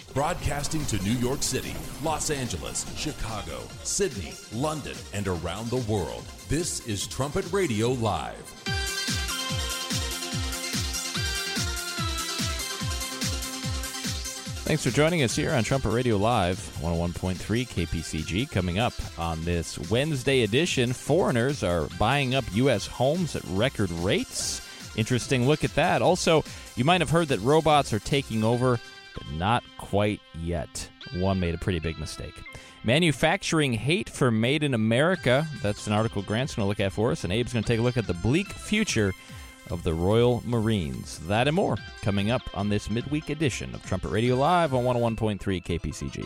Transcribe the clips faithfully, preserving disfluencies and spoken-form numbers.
Broadcasting to New York City, Los Angeles, Chicago, Sydney, London, and around the world. This is Trumpet Radio Live. Thanks for joining us here on Trumpet Radio Live, one oh one point three K P C G. Coming up on this Wednesday edition, foreigners are buying up U S homes at record rates. Interesting look at that. Also, you might have heard that robots are taking over, but not quite yet. One made a pretty big mistake. Manufacturing hate for Made in America. That's an article Grant's going to look at for us, and Abe's going to take a look at the bleak future of the Royal Marines. That and more coming up on this midweek edition of Trumpet Radio Live on one oh one point three K P C G.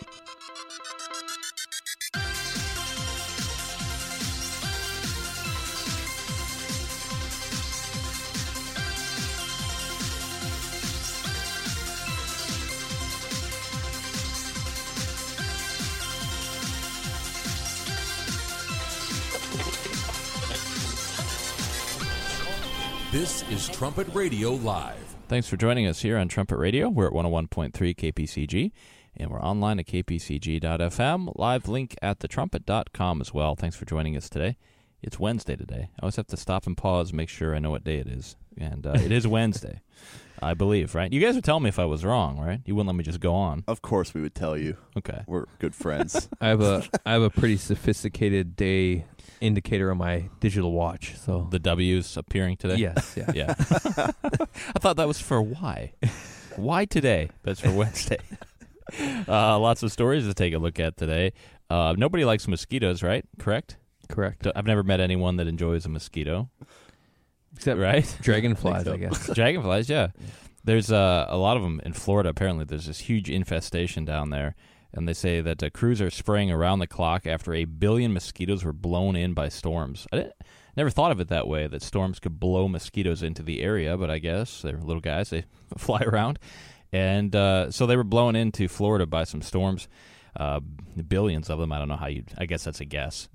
This is Trumpet Radio Live. Thanks for joining us here on Trumpet Radio. We're at one oh one point three K P C G, and we're online at k p c g dot f m. Live link at the trumpet dot com as well. Thanks for joining us today. It's Wednesday today. I always have to stop and pause, make sure I know what day it is. And uh, it is Wednesday, I believe, right? You guys would tell me if I was wrong, right? You wouldn't let me just go on. Of course we would tell you. Okay. We're good friends. I have a I have a pretty sophisticated day indicator on my digital watch. So the W's appearing today? Yes, yeah. Yeah. I thought that was for why. Why today? That's for Wednesday. Uh, lots of stories to take a look at today. Uh, nobody likes mosquitoes, right? Correct? Correct. I've never met anyone that enjoys a mosquito. Except right? Dragonflies, I, I guess. Dragonflies, yeah. There's uh, a lot of them in Florida, apparently. There's this huge infestation down there. And they say that uh, crews are spraying around the clock after a billion mosquitoes were blown in by storms. I didn't, never thought of it that way, that storms could blow mosquitoes into the area, but I guess they're little guys. They fly around. And uh, so they were blown into Florida by some storms. Uh, billions of them. I don't know how you. I guess that's a guess.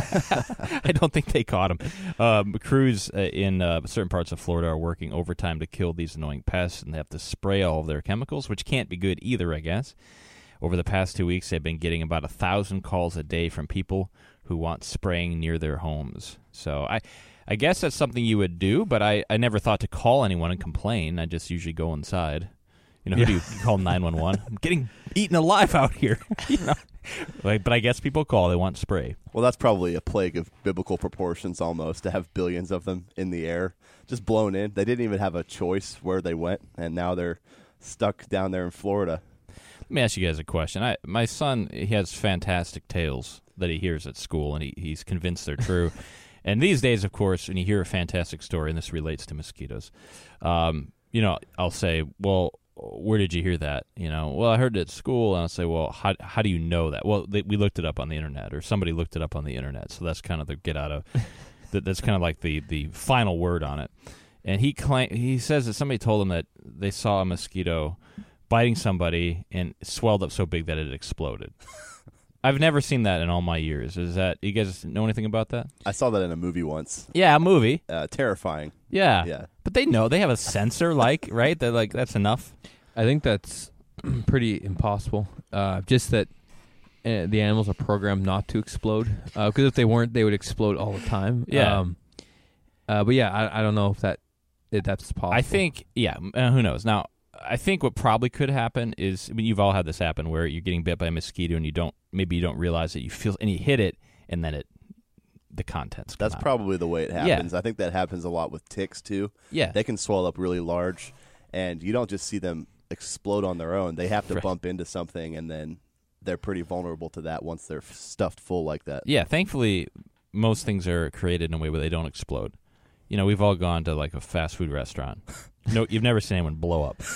I don't think they caught them. Um, crews uh, in uh, certain parts of Florida are working overtime to kill these annoying pests, and they have to spray all of their chemicals, which can't be good either, I guess. Over the past two weeks, they've been getting about a thousand calls a day from people who want spraying near their homes. So I, I guess that's something you would do, but I, I never thought to call anyone and complain. I just usually go inside. You know, who Yeah. do you call nine one one? I'm getting eaten alive out here. You know, like, but I guess people call. They want spray. Well, that's probably a plague of biblical proportions almost, to have billions of them in the air, just blown in. They didn't even have a choice where they went, and now they're stuck down there in Florida. Let me ask you guys a question. I, my son, he has fantastic tales that he hears at school, and he, he's convinced they're true. And these days, of course, when you hear a fantastic story, and this relates to mosquitoes, um, you know, I'll say, well, where did you hear that? You know, well, I heard it at school, and I'll say, well, how how do you know that? Well, they, we looked it up on the internet, or somebody looked it up on the internet. So that's kind of the get out of, that, that's kind of like the, the final word on it. And he claim, he says that somebody told him that they saw a mosquito biting somebody and it swelled up so big that it exploded. I've never seen that in all my years. Is that, you guys know anything about that? I saw that in a movie once. Yeah, a movie. Uh, terrifying. Yeah. Yeah. But they know. They have a sensor, like, right? They're like, that's enough. I think that's pretty impossible. Uh, just that uh, the animals are programmed not to explode. Because uh, if they weren't, they would explode all the time. Yeah. Um, uh, but yeah, I, I don't know if that if that's possible. I think, yeah, uh, who knows? Now, I think what probably could happen is, I mean, you've all had this happen where you're getting bit by a mosquito and you don't, maybe you don't realize that you feel, and you hit it, and then it, the contents come That's out. probably the way it Yeah. happens. I think that happens a lot with ticks, too. Yeah. They can swell up really large, and you don't just see them explode on their own. They have to Right. bump into something, and then they're pretty vulnerable to that once they're stuffed full like that. Yeah, thankfully, most things are created in a way where they don't explode. You know, we've all gone to, like, a fast food restaurant. No, you've never seen anyone blow up.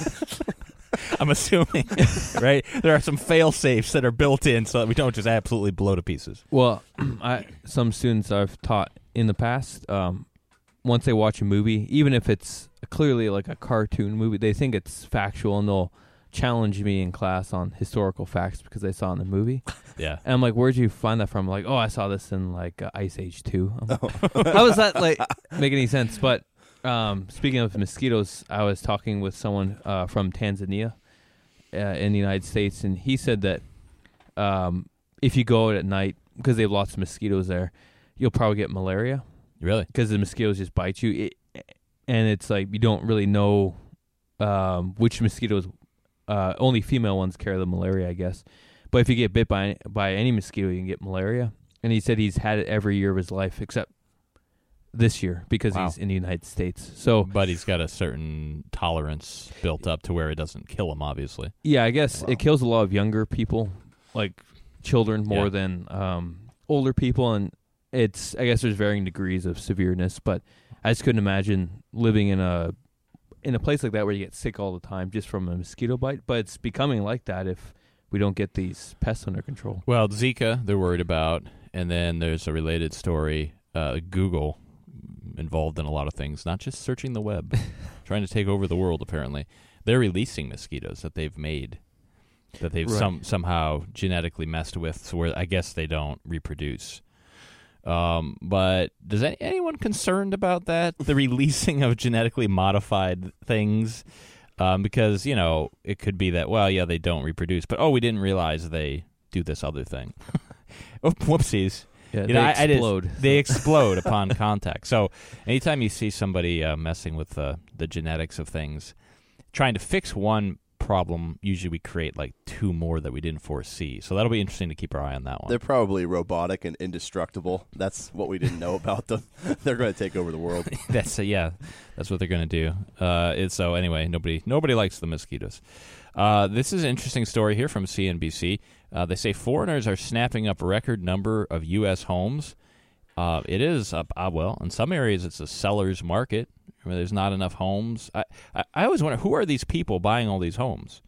I'm assuming, right? There are some fail safes that are built in so that we don't just absolutely blow to pieces. Well, I some students I've taught in the past, um, once they watch a movie, even if it's clearly like a cartoon movie, they think it's factual, and they'll challenge me in class on historical facts because they saw in the movie. Yeah. And I'm like, where'd you find that from? Like, oh, I saw this in like uh, Ice Age two. I'm like, how does that like make any sense? But um, speaking of mosquitoes, I was talking with someone uh, from Tanzania, uh, in the United States, and he said that um, if you go out at night, because they have lots of mosquitoes there, you'll probably get malaria. Really? Because the mosquitoes just bite you. It, and it's like you don't really know um, which mosquitoes, uh, only female ones carry the malaria, I guess. But if you get bit by by any mosquito, you can get malaria. And he said he's had it every year of his life except this year because Wow. he's in the United States. So, But he's got a certain tolerance built up to where it doesn't kill him, obviously. yeah, I guess Wow. it kills a lot of younger people, like children, more Yeah. than um, older people. And it's, I guess there's varying degrees of severeness, but I just couldn't imagine living in a in a place like that where you get sick all the time just from a mosquito bite. But it's becoming like that if we don't get these pests under control. Well, Zika, they're worried about. And then there's a related story, uh, Google involved in a lot of things, not just searching the web, trying to take over the world, apparently. They're releasing mosquitoes that they've made, that they've Right. some somehow genetically messed with, so where I guess they don't reproduce. Um, but does any, anyone concerned about that? The releasing of genetically modified things? Um, because, you know, it could be that, well, yeah, they don't reproduce, but, oh, we didn't realize they do this other thing. Oh, whoopsies. Yeah, You they know, I- I just- explode. They explode upon contact. So anytime you see somebody uh, messing with uh, the genetics of things, trying to fix one problem, usually we create like two more that we didn't foresee. So that'll be interesting to keep our eye on that one. They're probably robotic and indestructible. That's what we didn't know about them. They're going to take over the world. That's uh, yeah, that's what they're going to do. Uh, it's, so anyway, nobody nobody likes the mosquitoes. Uh, this is an interesting story here from C N B C. Uh, they say foreigners are snapping up a record number of U S homes. Uh, it is up. Uh, well, in some areas, it's a seller's market where there's not enough homes. I, I, I always wonder, who are these people buying all these homes?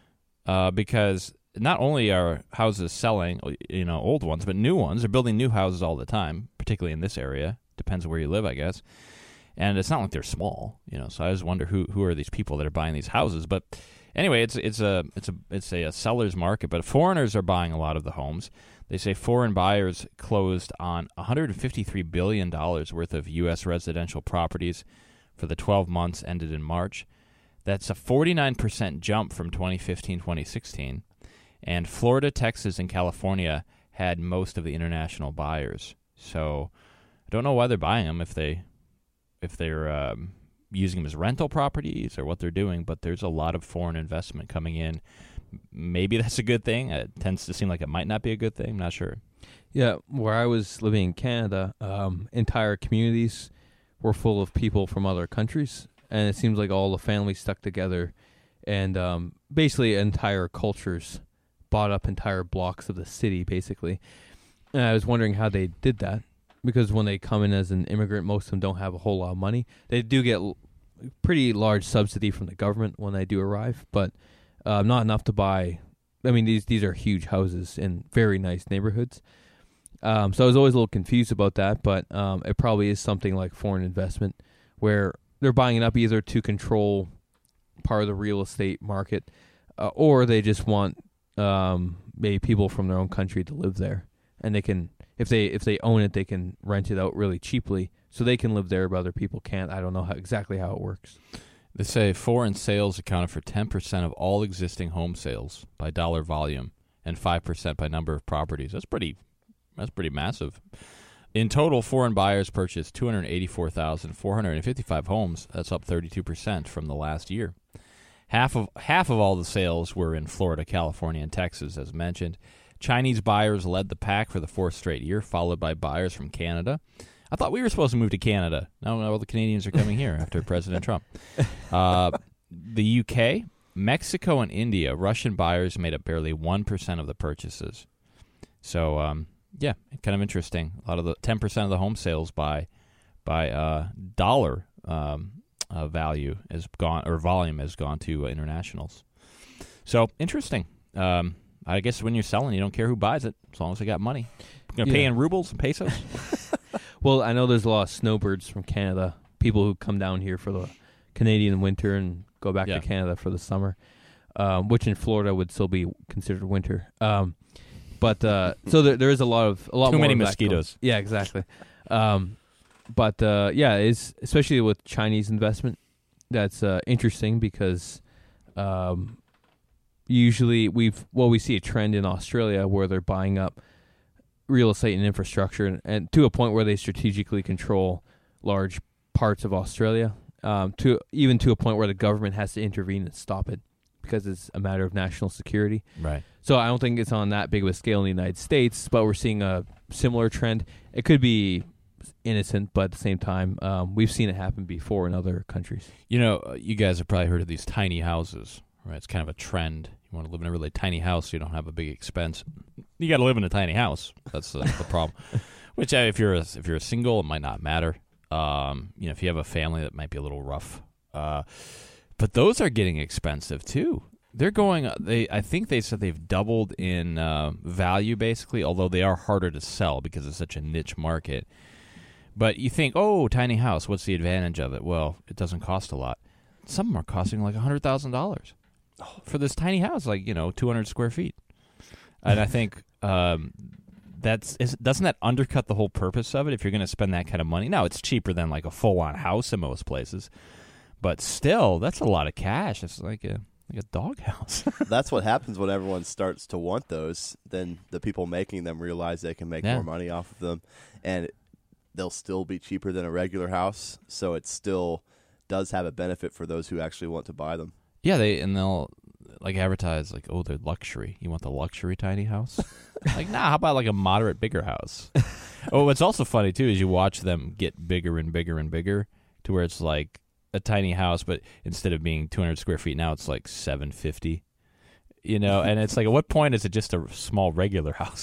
Uh, because not only are houses selling, you know, old ones, but new ones. They're building new houses all the time, particularly in this area. Depends on where you live, I guess. And it's not like they're small, you know. So I just wonder who who are these people that are buying these houses. But anyway, it's it's a it's a it's a, a seller's market. But foreigners are buying a lot of the homes. They say foreign buyers closed on one hundred fifty-three billion dollars worth of U S residential properties for the twelve months ended in March. That's a forty-nine percent jump from twenty fifteen twenty sixteen. And Florida, Texas, and California had most of the international buyers. So I don't know why they're buying them if they if they're um, using them as rental properties or what they're doing, but there's a lot of foreign investment coming in. Maybe that's a good thing. It tends to seem like it might not be a good thing. I'm not sure. Yeah, where I was living in Canada, um, entire communities were full of people from other countries, and it seems like all the families stuck together, and um, basically entire cultures bought up entire blocks of the city, basically. And I was wondering how they did that, because when they come in as an immigrant, most of them don't have a whole lot of money. They do get l- pretty large subsidy from the government when they do arrive, but uh, not enough to buy. I mean, these these are huge houses in very nice neighborhoods. Um, so I was always a little confused about that, but um, it probably is something like foreign investment where they're buying it up either to control part of the real estate market uh, or they just want um, maybe people from their own country to live there. And they can, if they if they own it, they can rent it out really cheaply so they can live there, but other people can't. I don't know how, exactly how it works. They say foreign sales accounted for ten percent of all existing home sales by dollar volume and five percent by number of properties. That's pretty that's pretty massive. In total, foreign buyers purchased two hundred eighty-four thousand four hundred fifty-five homes. That's up thirty-two percent from the last year. Half of half of all the sales were in Florida, California, and Texas, as mentioned. Chinese buyers led the pack for the fourth straight year, followed by buyers from Canada. I thought we were supposed to move to Canada. Now all the Canadians are coming here after President Trump. Uh, the U K, Mexico, and India, Russian buyers made up barely one percent of the purchases. So, um, yeah, kind of interesting. A lot of the ten percent of the home sales by by uh, dollar um, uh, value has gone, or volume has gone to uh, internationals. So, interesting. Um, I guess when you're selling, you don't care who buys it, as long as they got money. You're going to pay Yeah. in rubles and pesos? Well, I know there's a lot of snowbirds from Canada, people who come down here for the Canadian winter and go back Yeah. to Canada for the summer, um, which in Florida would still be considered winter. Um, but uh, so there, there is a lot of a lot Too more many of that mosquitoes. going- Yeah, exactly. Um, but uh, yeah, it's especially with Chinese investment, that's uh, interesting because um, usually we've well we see a trend in Australia where they're buying up real estate and infrastructure, and, and to a point where they strategically control large parts of Australia, um, to even to a point where the government has to intervene and stop it because it's a matter of national security. Right. So I don't think it's on that big of a scale in the United States, but we're seeing a similar trend. It could be innocent, but at the same time, um, we've seen it happen before in other countries. You know, uh, you guys have probably heard of these tiny houses, right? It's kind of a trend. You want to live in a really tiny house so you don't have a big expense. You got to live in a tiny house. That's the, the problem. Which, uh, if you're a, if you're a single, it might not matter. Um, you know, if you have a family, that might be a little rough. Uh, but those are getting expensive too. They're going. They, I think they said they've doubled in uh, value, basically. Although they are harder to sell because it's such a niche market. But you think, oh, tiny house. What's the advantage of it? Well, it doesn't cost a lot. Some of them are costing like a hundred thousand dollars for this tiny house, like you know, two hundred square feet. And I think um, that's is, doesn't that undercut the whole purpose of it? If you're going to spend that kind of money, now it's cheaper than like a full-on house in most places, but still, that's a lot of cash. It's like a like a doghouse. That's what happens when everyone starts to want those. Then the people making them realize they can make Yeah. more money off of them, and they'll still be cheaper than a regular house. So it still does have a benefit for those who actually want to buy them. Yeah, they and they'll like advertise like, oh, they're luxury. You want the luxury tiny house? Like, nah, how about like a moderate bigger house? Oh, what's also funny too is you watch them get bigger and bigger and bigger to where it's like a tiny house, but instead of being two hundred square feet, now it's like seven fifty. You know, and it's like, at what point is it just a small regular house?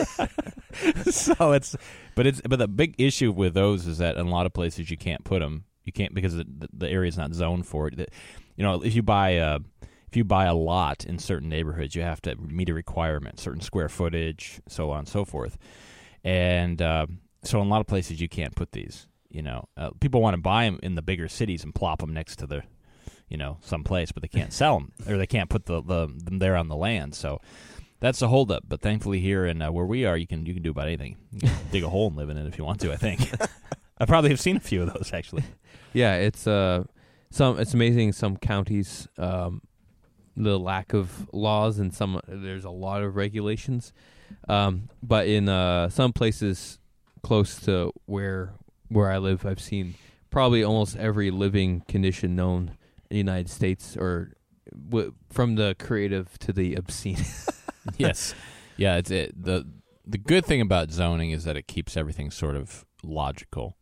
So it's, but it's, but the big issue with those is that in a lot of places you can't put them. You can't because the, the area is not zoned for it. You know, if you buy a, if you buy a lot in certain neighborhoods, you have to meet a requirement, certain square footage, so on and so forth. And uh, so in a lot of places you can't put these. You know, uh, people want to buy them in the bigger cities and plop them next to the, you know, someplace, but they can't sell them or they can't put the, the them there on the land. So that's the holdup. But thankfully here in uh, where we are, you can you can do about anything. You can dig a hole and live in it if you want to. I think I probably have seen a few of those actually. Yeah, it's uh, some it's amazing. Some counties, um, the lack of laws, and some there's a lot of regulations. Um, but in uh, some places close to where where I live, I've seen probably almost every living condition known in the United States, or w- from the creative to the obscene. Yes, yeah. It's it. the The good thing about zoning is that it keeps everything sort of logical.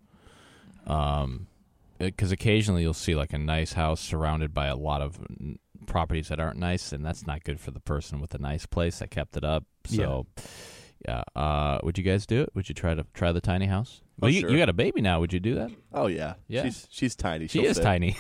Um. Because occasionally you'll see like a nice house surrounded by a lot of n- properties that aren't nice, and that's not good for the person with a nice place that kept it up. So, yeah. yeah. Uh, would you guys do it? Would you try to try the tiny house? Well, Oh, you, sure. you got a baby now. Would you do that? Oh yeah, Yeah. She's she's tiny. She She'll is fit. tiny.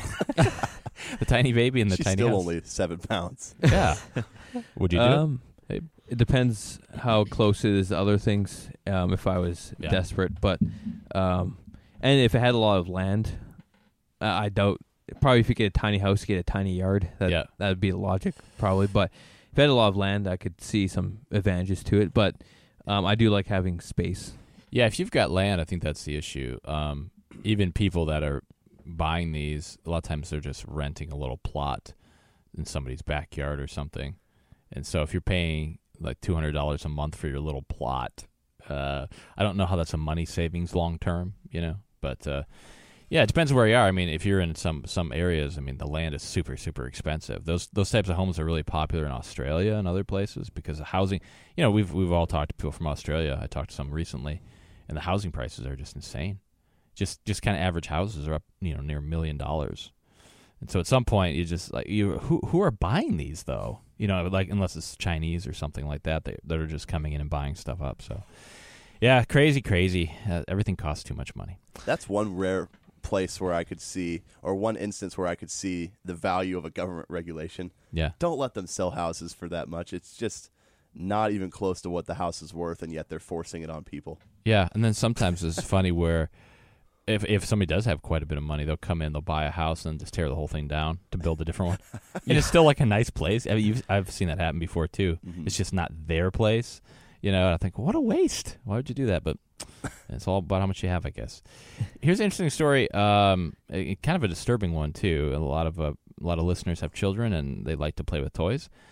The tiny baby in the She's tiny still house. only seven pounds. Yeah. Would you do um, it? It depends how close it is to other things. Um, if I was Yeah. desperate, but um, and if it had a lot of land. Uh, I doubt. Probably if you get a tiny house, you get a tiny yard. That Yeah. that would be the logic, probably. But if I had a lot of land, I could see some advantages to it. But um, I do like having space. Yeah, if you've got land, I think that's the issue. Um, even people that are buying these, a lot of times they're just renting a little plot in somebody's backyard or something. And so if you're paying like two hundred dollars a month for your little plot, uh, I don't know how that's a money savings long term, you know. But uh, yeah, it depends where you are. I mean, if you're in some some areas, I mean, the land is super super expensive. Those those types of homes are really popular in Australia and other places because the housing. You know, we've we've all talked to people from Australia. I talked to some recently, and the housing prices are just insane. Just just kind of average houses are up, you know, near a million dollars. And so at some point, you just like you who who are buying these though? You know, like unless it's Chinese or something like that, they that are just coming in and buying stuff up. So yeah, crazy, crazy. Uh, everything costs too much money. That's one rare place where I could see, or one instance where I could see the value of a government regulation. Yeah. Don't let them sell houses for that much. It's just not even close to what the house is worth, and yet they're forcing it on people. Yeah, and then sometimes it's funny where if if somebody does have quite a bit of money, they'll come in, they'll buy a house, and just tear the whole thing down to build a different one. And it's still like a nice place. I mean, you've, I've seen that happen before too. Mm-hmm. It's just not their place, you know. And I think, what a waste! Why would you do that? But it's all about how much you have, I guess. Here's an interesting story. Um, a, kind of a disturbing one too. A lot of uh, a lot of listeners have children, and they like to play with toys.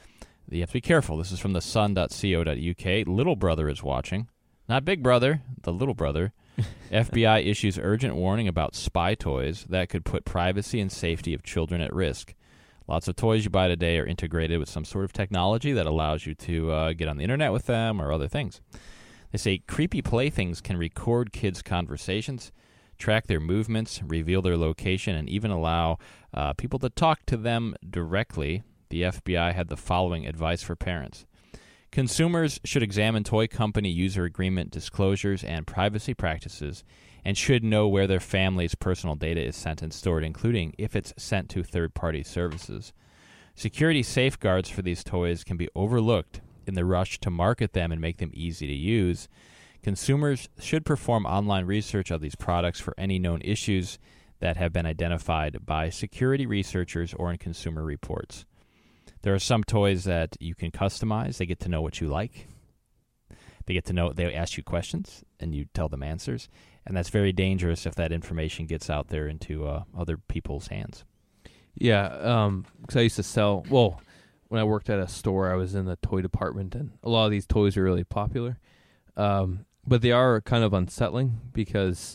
You have to be careful. This is from the sun dot co dot U K. Little brother is watching. Not big brother, the little brother. F B I issues urgent warning about spy toys that could put privacy and safety of children at risk. Lots of toys you buy today are integrated with some sort of technology that allows you to uh, get on the internet with them or other things. They say creepy playthings can record kids' conversations, track their movements, reveal their location, and even allow uh, people to talk to them directly. The F B I had the following advice for parents. Consumers should examine toy company user agreement disclosures and privacy practices and should know where their family's personal data is sent and stored, including if it's sent to third-party services. Security safeguards for these toys can be overlooked in the rush to market them and make them easy to use. Consumers should perform online research of these products for any known issues that have been identified by security researchers or in consumer reports. There are some toys that you can customize. They get to know what you like. They get to know, they ask you questions, and you tell them answers. And that's very dangerous if that information gets out there into uh, other people's hands. Yeah, um, because I used to sell, well, when I worked at a store, I was in the toy department, and a lot of these toys are really popular. Um, but they are kind of unsettling because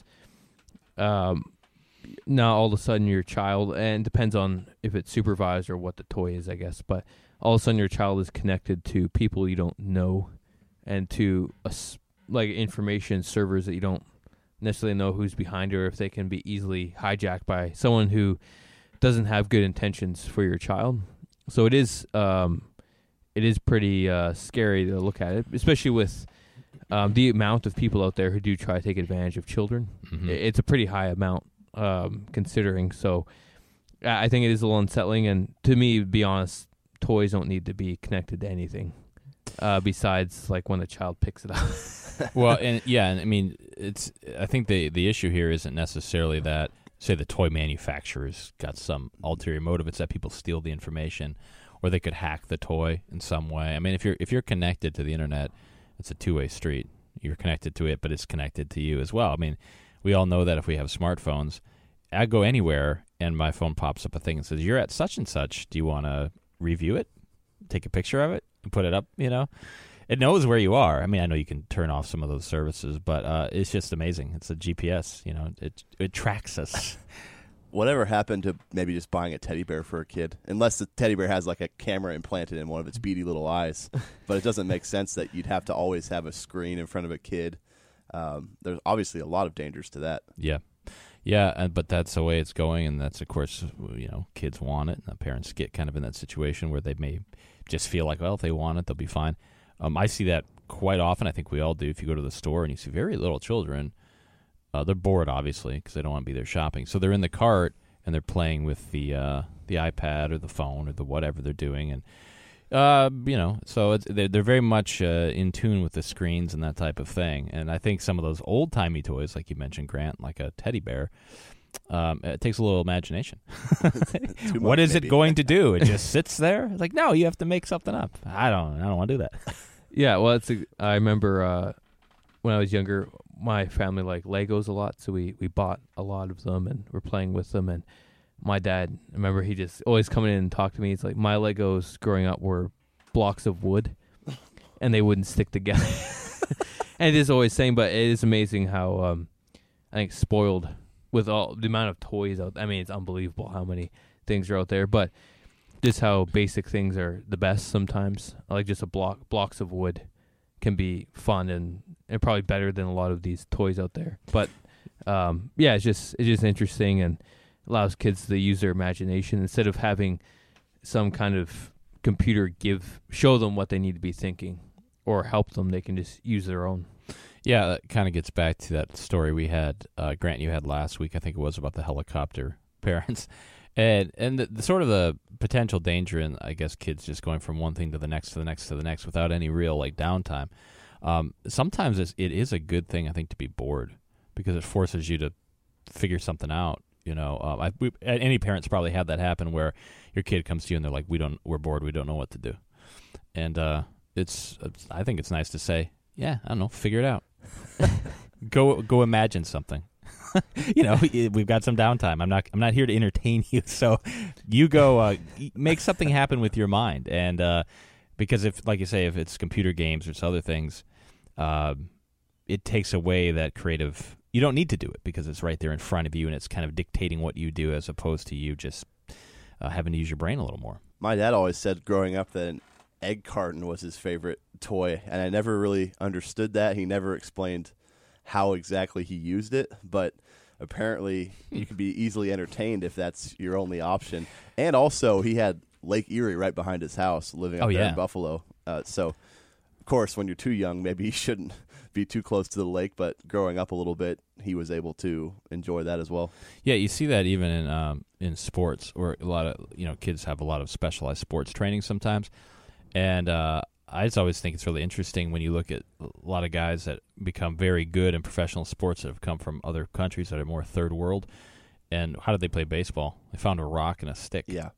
um, now all of a sudden your child, and it depends on if it's supervised or what the toy is, I guess, but all of a sudden your child is connected to people you don't know and to a, like information servers that you don't necessarily know who's behind it, or if they can be easily hijacked by someone who doesn't have good intentions for your child. So it is um, it is pretty uh, scary to look at it, especially with um, the amount of people out there who do try to take advantage of children. Mm-hmm. It's a pretty high amount um, considering. So I think it is a little unsettling. And to me, to be honest, toys don't need to be connected to anything uh, besides like when a child picks it up. Well, and yeah, and I mean, it's. I think the the issue here isn't necessarily that, say, the toy manufacturer's got some ulterior motive. It's that people steal the information, or they could hack the toy in some way. I mean, if you're if you're connected to the internet, it's a two-way street. You're connected to it, but it's connected to you as well. I mean, we all know that if we have smartphones, I go anywhere and my phone pops up a thing and says, "You're at such and such. Do you want to review it? Take a picture of it and put it up?" You know. It knows where you are. I mean, I know you can turn off some of those services, but uh, it's just amazing. It's a G P S, you know. It it tracks us. Whatever happened to maybe just buying a teddy bear for a kid? Unless the teddy bear has like a camera implanted in one of its beady little eyes. But it doesn't make sense that you'd have to always have a screen in front of a kid. Um, there's obviously a lot of dangers to that. Yeah. Yeah, and, but that's the way it's going, and that's, of course, you know, kids want it, and the parents get kind of in that situation where they may just feel like, well, if they want it, they'll be fine. Um, I see that quite often. I think we all do. If you go to the store and you see very little children, uh, they're bored, obviously, because they don't want to be there shopping. So they're in the cart, and they're playing with the uh, the iPad or the phone or the whatever they're doing. And, uh, you know, so it's, they're, they're very much uh, in tune with the screens and that type of thing. And I think some of those old-timey toys, like you mentioned, Grant, like a teddy bear, Um, it takes a little imagination. What is maybe. it going to do? It just sits there? Like, no, you have to make something up. I don't I don't want to do that. Yeah, well, it's a, I remember uh, when I was younger, my family liked Legos a lot, so we, we bought a lot of them and we're playing with them. And my dad, I remember he just always coming in and talk to me. It's like my Legos growing up were blocks of wood, and they wouldn't stick together. And it is always saying, but it is amazing how um, I think spoiled with all the amount of toys out. I mean, it's unbelievable how many things are out there, but just how basic things are the best sometimes. Like just a block blocks of wood can be fun and, and probably better than a lot of these toys out there. But um, yeah, it's just it's just interesting and allows kids to use their imagination instead of having some kind of computer give show them what they need to be thinking or help them. They can just use their own. Yeah, that kind of gets back to that story we had, uh, Grant, you had last week. I think it was about the helicopter parents. And and the, the sort of the potential danger in, I guess, kids just going from one thing to the next to the next to the next without any real, like, downtime. Um, sometimes it's, it is a good thing, I think, to be bored because it forces you to figure something out. You know, um, I, we, any parents probably had that happen where your kid comes to you and they're like, "We don't, we're bored. We don't know what to do." And uh, it's, it's, I think it's nice to say, "Yeah, I don't know, figure it out. go, go, imagine something." You know, we've got some downtime. I'm not, I'm not here to entertain you. So, you go uh, make something happen with your mind, and uh, because if, like you say, if it's computer games or it's other things, uh, it takes away that creative. You don't need to do it because it's right there in front of you, and it's kind of dictating what you do as opposed to you just uh, having to use your brain a little more. My dad always said growing up that an egg carton was his favorite toy, and I never really understood that. He never explained how exactly he used it, but apparently you can be easily entertained if that's your only option. And also, he had Lake Erie right behind his house, living up Oh, there yeah. in Buffalo. Uh, so, of course, when you're too young, maybe you shouldn't be too close to the lake, but growing up a little bit, he was able to enjoy that as well. Yeah, you see that even in um, in sports, where a lot of you know kids have a lot of specialized sports training sometimes, and uh, I just always think it's really interesting when you look at a lot of guys that become very good in professional sports that have come from other countries that are more third world, and how did they play baseball? They found a rock and a stick. Yeah.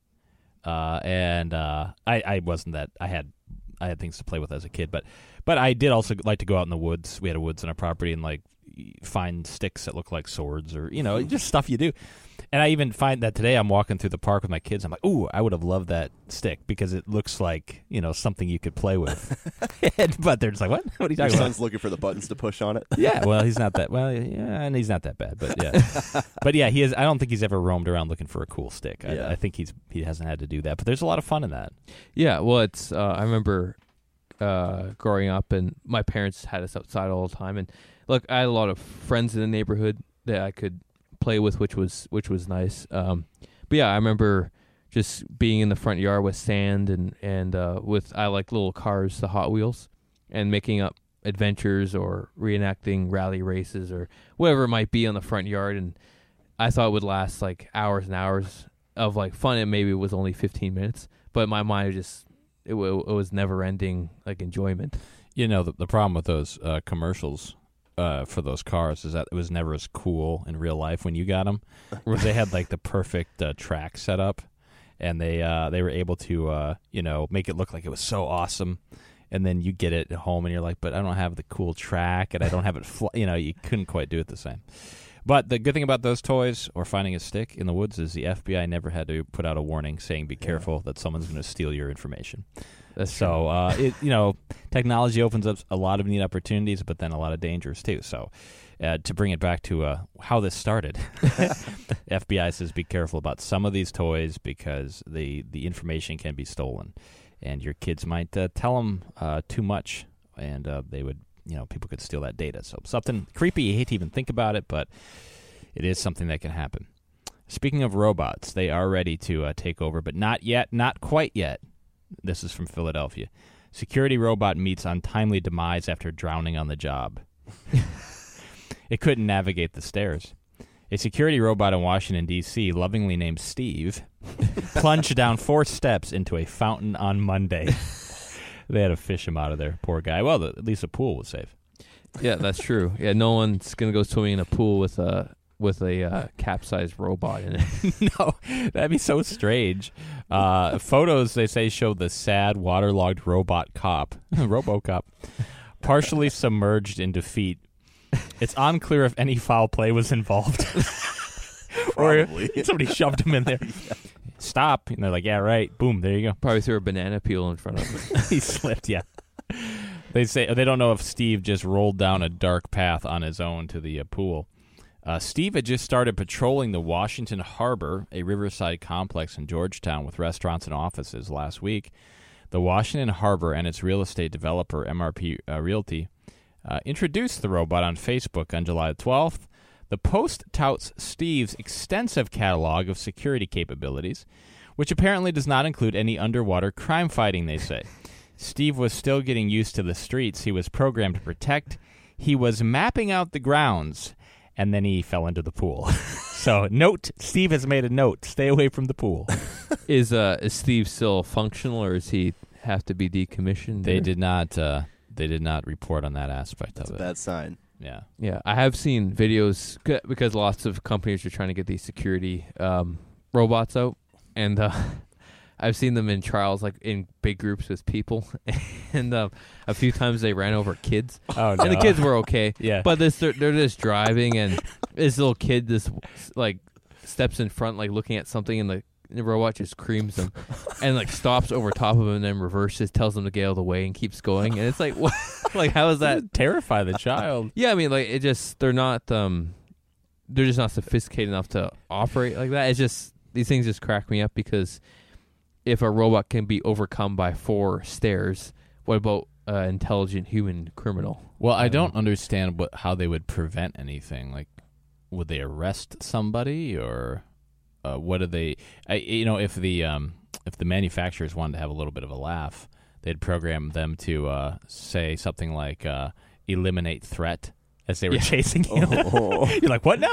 Uh, and uh, I, I wasn't that. I had I had things to play with as a kid, but but I did also like to go out in the woods. We had a woods on our property and like find sticks that look like swords or you know just stuff you do. And I even find that today I'm walking through the park with my kids. I'm like, ooh, I would have loved that stick because it looks like you know something you could play with. But they're just like, what? What are you Your talking about? son's looking for the buttons to push on it. Yeah, well, he's not that well, yeah, and he's not that bad, but yeah, but yeah, he is. I don't think he's ever roamed around looking for a cool stick. I, Yeah. I think he's he hasn't had to do that, but there's a lot of fun in that. Yeah, well, it's. Uh, I remember uh, growing up, and my parents had us outside all the time. And look, I had a lot of friends in the neighborhood that I could play with, which was which was nice. Um, but yeah, I remember just being in the front yard with sand and and uh, with I like little cars, the Hot Wheels, and making up adventures or reenacting rally races or whatever it might be on the front yard. And I thought it would last like hours and hours of like fun. And maybe it was only fifteen minutes, but in my mind, it just it, w- it was never ending like enjoyment. You know, the, the problem with those uh, commercials uh, for those cars is that it was never as cool in real life when you got them. Because they had like the perfect uh, track set up, and they uh, they were able to uh, you know make it look like it was so awesome. And then you get it at home, and you're like, but I don't have the cool track, and I don't have it. Fl-. You know, you couldn't quite do it the same. But the good thing about those toys or finding a stick in the woods is the F B I never had to put out a warning saying, "Be careful that someone's going to steal your information." That's so, uh, it, you know, technology opens up a lot of neat opportunities, but then a lot of dangers too. So, uh, to bring it back to uh, how this started, F B I says, "Be careful about some of these toys because the the information can be stolen, and your kids might uh, tell them uh, too much, and uh, they would." You know, people could steal that data. So something creepy. You hate to even think about it, but it is something that can happen. Speaking of robots, they are ready to uh, take over, but not yet, not quite yet. This is from Philadelphia. Security robot meets untimely demise after drowning on the job. It couldn't navigate the stairs. A security robot in Washington, D C, lovingly named Steve, plunged down four steps into a fountain on Monday. They had to fish him out of there. Poor guy. Well, the, at least the pool was safe. Yeah, that's true. Yeah, no one's gonna go swimming in a pool with a with a uh, capsized robot in it. No, that'd be so strange. Uh, photos, they say, show the sad, waterlogged robot cop, RoboCop, partially submerged in defeat. It's unclear if any foul play was involved. Or somebody shoved him in there. Yeah. Stop. And they're like, yeah, right. Boom, there you go. Probably threw a banana peel in front of him. He slipped, yeah. They say they don't know if Steve just rolled down a dark path on his own to the uh, pool. Uh, Steve had just started patrolling the Washington Harbor, a riverside complex in Georgetown with restaurants and offices, last week. The Washington Harbor and its real estate developer, M R P uh, Realty, uh, introduced the robot on Facebook on July twelfth. The post touts Steve's extensive catalog of security capabilities, which apparently does not include any underwater crime fighting, they say. Steve was still getting used to the streets he was programmed to protect. He was mapping out the grounds, and then he fell into the pool. So, note, Steve has made a note. Stay away from the pool. Is uh is Steve still functional, or does he have to be decommissioned? They or? did not. Uh, they did not report on that aspect That's of a it. bad sign. Yeah. Yeah, I have seen videos c- because lots of companies are trying to get these security um, robots out, and uh, I've seen them in trials, like in big groups with people, and uh, a few times they ran over kids, Oh, no. and the kids were okay. Yeah. But this they're, they're just driving, and this little kid, this like steps in front, like looking at something, and the the robot just creams them, and like stops over top of him, and then reverses, tells them to get out of the way, and keeps going. And it's like, what? Like, how is that? Terrify the child. Yeah, I mean, like it just they're not um, they're just not sophisticated enough to operate like that. It's just these things just crack me up because if a robot can be overcome by four stairs, what about an uh, intelligent human criminal? Well, I don't understand what how they would prevent anything. Like, would they arrest somebody, or uh, what do they? I, you know, if the um, if the manufacturers wanted to have a little bit of a laugh, they'd program them to uh, say something like uh, "eliminate threat" as they were Yeah. chasing you. Oh. You're like, what now?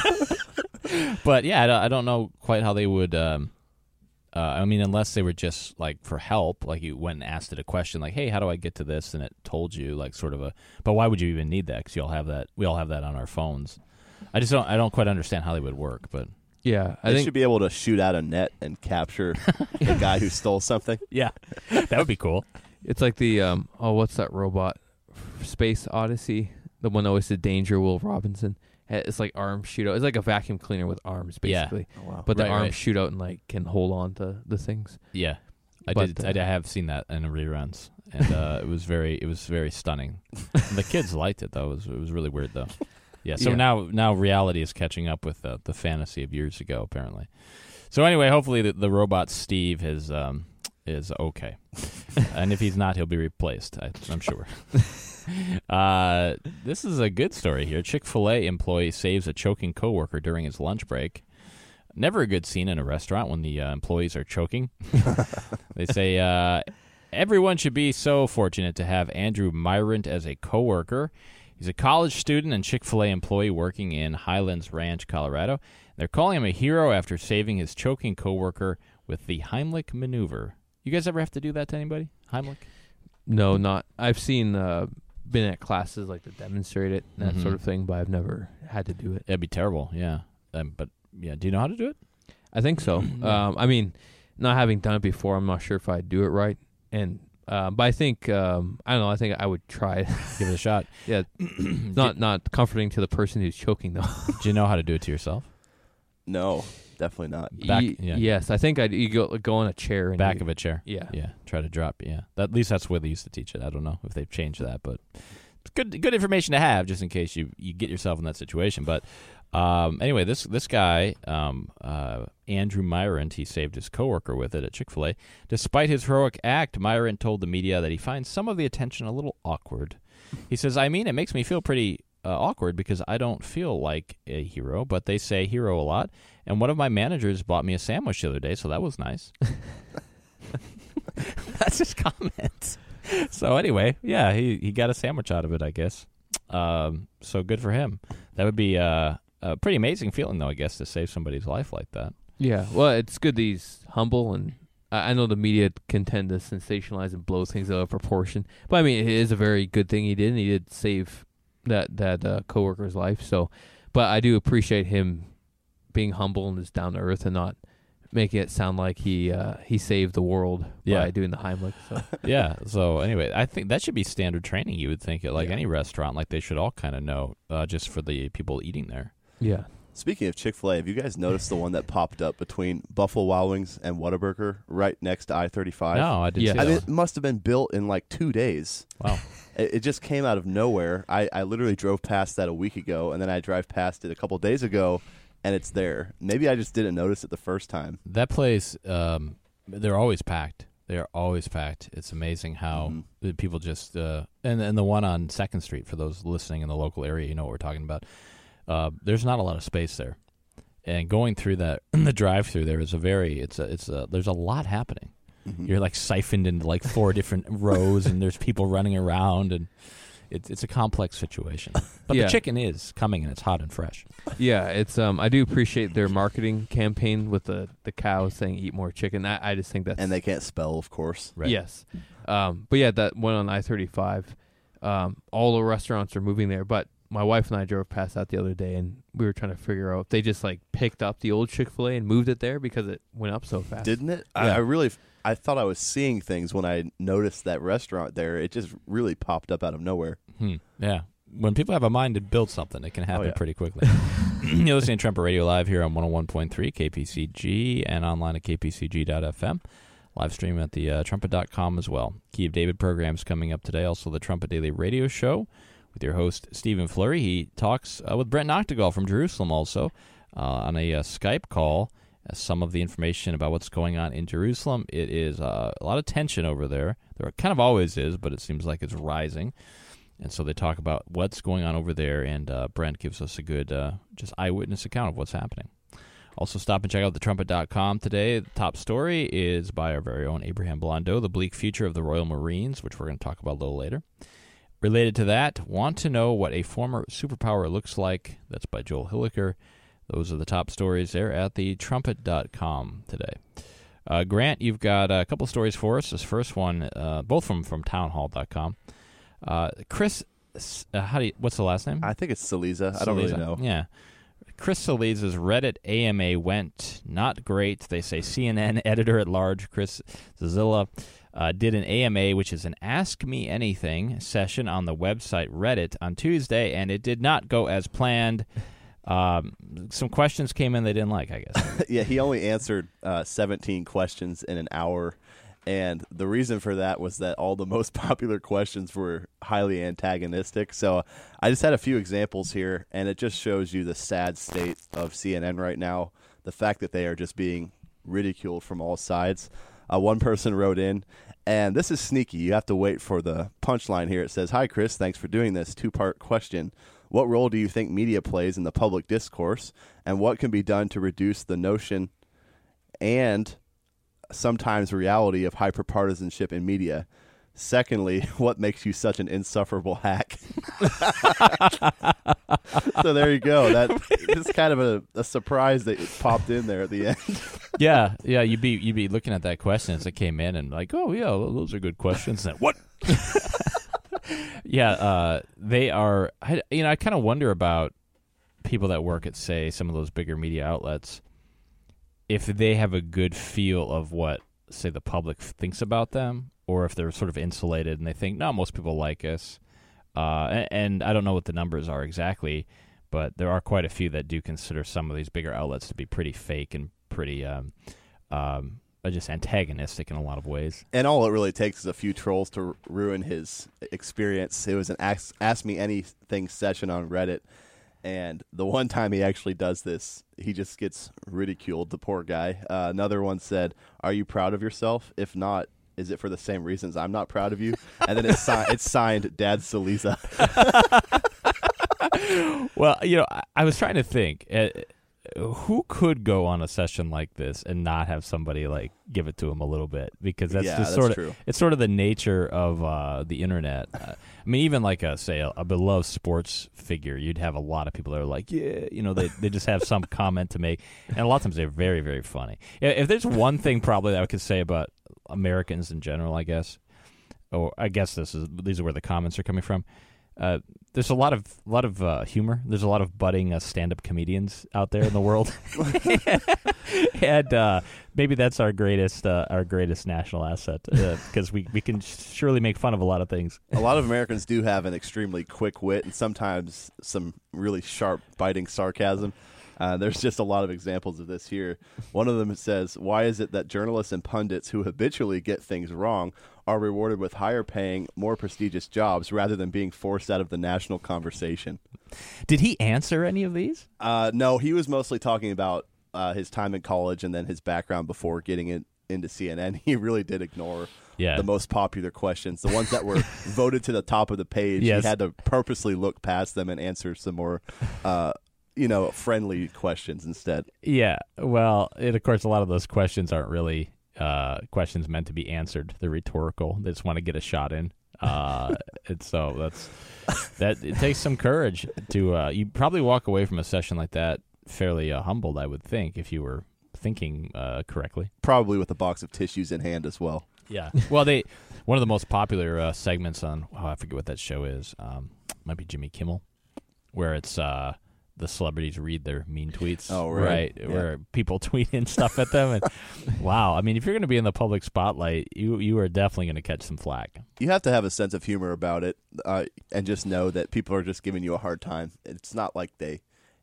But yeah, I don't, I don't know quite how they would. Um, uh, I mean, unless they were just like for help, like you went and asked it a question, like, "Hey, how do I get to this?" and it told you, like, sort of a. But why would you even need that? Because you all have that. We all have that on our phones. I just don't. I don't quite understand how they would work, but Yeah, I They think should be able to shoot out a net and capture the guy who stole something. yeah, that would be cool. it's like the um, oh, what's that robot? Space Odyssey, the one that always did Danger, Will Robinson. It's like arm shootout. It's like a vacuum cleaner with arms, Yeah. basically. Oh, wow. But the Right, arms right. shoot out and like can hold on to the things. Yeah, I But, did. uh, I have seen that in the reruns, and uh, it was very. It was very stunning. The kids liked it though. It was. It was really weird though. Yeah. So Yeah. now, now reality is catching up with uh, the fantasy of years ago, apparently. So anyway, hopefully the, the robot Steve is um, is okay, and if he's not, he'll be replaced. I, I'm sure. Uh, this is a good story here. Chick-fil-A employee saves a choking coworker during his lunch break. Never a good scene in a restaurant when the uh, employees are choking. They say uh, everyone should be so fortunate to have Andrew Myrant as a coworker. He's a college student and Chick-fil-A employee working in Highlands Ranch, Colorado. They're calling him a hero after saving his choking coworker with the Heimlich maneuver. You guys ever have to do that to anybody? Heimlich? No, not. I've seen, uh, been at classes like to demonstrate it, that Mhm. sort of thing, but I've never had to do it. It'd be terrible, yeah. Um, but, yeah, do you know how to do it? I think so. um, I mean, not having done it before, I'm not sure if I'd do it right. And uh, but I think um, I don't know. I think I would try it. Give it a shot. Yeah, not not comforting to the person who's choking though. Do you know how to do it to yourself? No, definitely not. Back- Ye- yeah. Yes, I think I'd you go go on a chair and Back you, of a chair. Yeah, Yeah, try to drop. Yeah, that, at least that's where they used to teach it. I don't know if they've changed that, but it's good good information to have just in case you, you get yourself in that situation. But um, anyway, this this guy um, uh, Andrew Myrant, he saved his coworker with it at Chick-fil-A. Despite his heroic act, Myrant told the media that he finds some of the attention a little awkward. He says, "I mean, it makes me feel pretty uh, awkward because I don't feel like a hero, but they say hero a lot. And one of my managers bought me a sandwich the other day, so that was nice." That's his comment. So anyway, yeah, he, he got a sandwich out of it, I guess. Um, so good for him. That would be uh, a pretty amazing feeling, though, I guess, to save somebody's life like that. yeah. Well, it's good that he's humble, and I I know the media can tend to sensationalize and blow things out of proportion, but I mean, it is a very good thing he did, and he did save that that uh, coworker's life. So, but I do appreciate him being humble and just down to earth and not making it sound like he uh, he saved the world Yeah. by doing the Heimlich. So. Yeah. So anyway, I think that should be standard training. You would think at like Yeah. any restaurant, like they should all kind of know, uh, just for the people eating there. Yeah. Speaking of Chick-fil-A, have you guys noticed the one that popped up between Buffalo Wild Wings and Whataburger right next to I thirty-five? No, I didn't Yeah. see I that mean, one. it must have been built in like two days. Wow. It, it just came out of nowhere. I, I literally drove past that a week ago, and then I drive past it a couple days ago, and it's there. Maybe I just didn't notice it the first time. That place, um, they're always packed. They are always packed. It's amazing how Mhm. the people just uh, and and the one on Second Street, for those listening in the local area, you know what we're talking about. Uh, there's not a lot of space there, and going through that the drive-through there is a very it's a it's a there's a lot happening. Mhm. You're like siphoned into like four different rows, and there's people running around, and it's it's a complex situation. But Yeah. the chicken is coming, and it's hot and fresh. Yeah, it's um I do appreciate their marketing campaign with the the cow saying eat more chicken. I, I just think that's And they can't spell, of course. Right. Yes. Um but yeah, that one on I thirty-five, um all the restaurants are moving there, but my wife and I drove past that the other day, and we were trying to figure out if they just like picked up the old Chick-fil-A and moved it there because it went up so fast. Didn't it? I, Yeah. I really, I thought I was seeing things when I noticed that restaurant there. It just really popped up out of nowhere. Hmm. Yeah. When people have a mind to build something, it can happen yeah. pretty quickly. You're listening to Trumpet Radio Live here on one oh one point three K P C G and online at k p c g dot f m. Live stream at the uh, trumpet dot com as well. Key of David programs coming up today. Also the Trumpet Daily Radio Show with your host, Stephen Flurry. He talks uh, with Brent Noctegal from Jerusalem also uh, on a uh, Skype call. Uh, some of the information about what's going on in Jerusalem. It is uh, a lot of tension over there. There kind of always is, but it seems like it's rising. And so they talk about what's going on over there, and uh, Brent gives us a good uh, just eyewitness account of what's happening. Also, stop and check out the trumpet dot com today. The top story is by our very own Abraham Blondeau, The Bleak Future of the Royal Marines, which we're going to talk about a little later. Related to that, want to know what a former superpower looks like? That's by Joel Hilliker. Those are the top stories there at the trumpet dot com today. Uh, Grant, you've got a couple stories for us. This first one, uh, both from, from townhall dot com. Uh, Chris, uh, how do you, what's the last name? I think it's Saliza. I don't really know. Yeah. Chris Saliza's Reddit A M A went not great. They say C N N editor-at-large Chris Zazilla uh, did an A M A, which is an Ask Me Anything session on the website Reddit on Tuesday, and it did not go as planned. Um, some questions came in they didn't like, I guess. Yeah, he only answered uh, seventeen questions in an hour, and the reason for that was that all the most popular questions were highly antagonistic. So I just had a few examples here, and it just shows you the sad state of C N N right now, the fact that they are just being ridiculed from all sides. Uh, one person wrote in, and this is sneaky. You have to wait for the punchline here. It says, "Hi, Chris. Thanks for doing this. Two-part question. What role do you think media plays in the public discourse, and what can be done to reduce the notion and sometimes reality of hyperpartisanship in media? Secondly, what makes you such an insufferable hack?" So there you go. That it's kind of a, a surprise that it popped in there at the end. yeah, yeah. You'd be you'd be looking at that question as it came in and like, oh yeah, those are good questions. And what? Yeah, uh, they are. I, you know, I kind of wonder about people that work at, say, some of those bigger media outlets, if they have a good feel of what, say, the public thinks about them, or if they're sort of insulated and they think, no, most people like us. Uh, and, and I don't know what the numbers are exactly, but there are quite a few that do consider some of these bigger outlets to be pretty fake and pretty um, um, just antagonistic in a lot of ways. And all it really takes is a few trolls to r- ruin his experience. It was an ask, ask Me Anything session on Reddit, and the one time he actually does this, he just gets ridiculed, the poor guy. Uh, another one said, "Are you proud of yourself? If not, is it for the same reasons I'm not proud of you?" And then it's, si- it's signed Dad Saliza. Well, you know, I, I was trying to think, uh, who could go on a session like this and not have somebody like give it to him a little bit? Because that's yeah, just that's sort of true. It's sort of the nature of uh, the internet. Uh, I mean, even like a say a, a beloved sports figure, you'd have a lot of people that are like, yeah, you know, they they just have some comment to make, and a lot of times they're very very funny. If there's one thing probably that I could say about Americans in general, I guess, or I guess this is these are where the comments are coming from. Uh, there's a lot of lot of uh, humor. There's a lot of budding uh, stand-up comedians out there in the world, and uh, maybe that's our greatest uh, our greatest national asset because uh, we we can surely make fun of a lot of things. A lot of Americans do have an extremely quick wit and sometimes some really sharp, biting sarcasm. Uh, there's just a lot of examples of this here. One of them says, "Why is it that journalists and pundits who habitually get things wrong are rewarded with higher paying, more prestigious jobs rather than being forced out of the national conversation?" Did he answer any of these? Uh, no, he was mostly talking about uh, his time in college and then his background before getting in, into C N N. He really did ignore yeah. the most popular questions, the ones that were voted to the top of the page. Yes. He had to purposely look past them and answer some more uh you know, friendly questions instead. Yeah, well, and of course, a lot of those questions aren't really uh, questions meant to be answered. They're rhetorical. They just want to get a shot in. Uh, and so that's that. It takes some courage to. Uh, you probably walk away from a session like that fairly uh, humbled, I would think, if you were thinking uh, correctly. Probably with a box of tissues in hand as well. Yeah. Well, they one of the most popular uh, segments on oh, I forget what that show is. Um, might be Jimmy Kimmel, where it's. Uh, the celebrities read their mean tweets, oh, right. right? Yeah. Where people tweet in stuff at them. And wow, I mean, if you're going to be in the public spotlight, you you are definitely going to catch some flack. You have to have a sense of humor about it uh, and just know that people are just giving you a hard time. It's not like they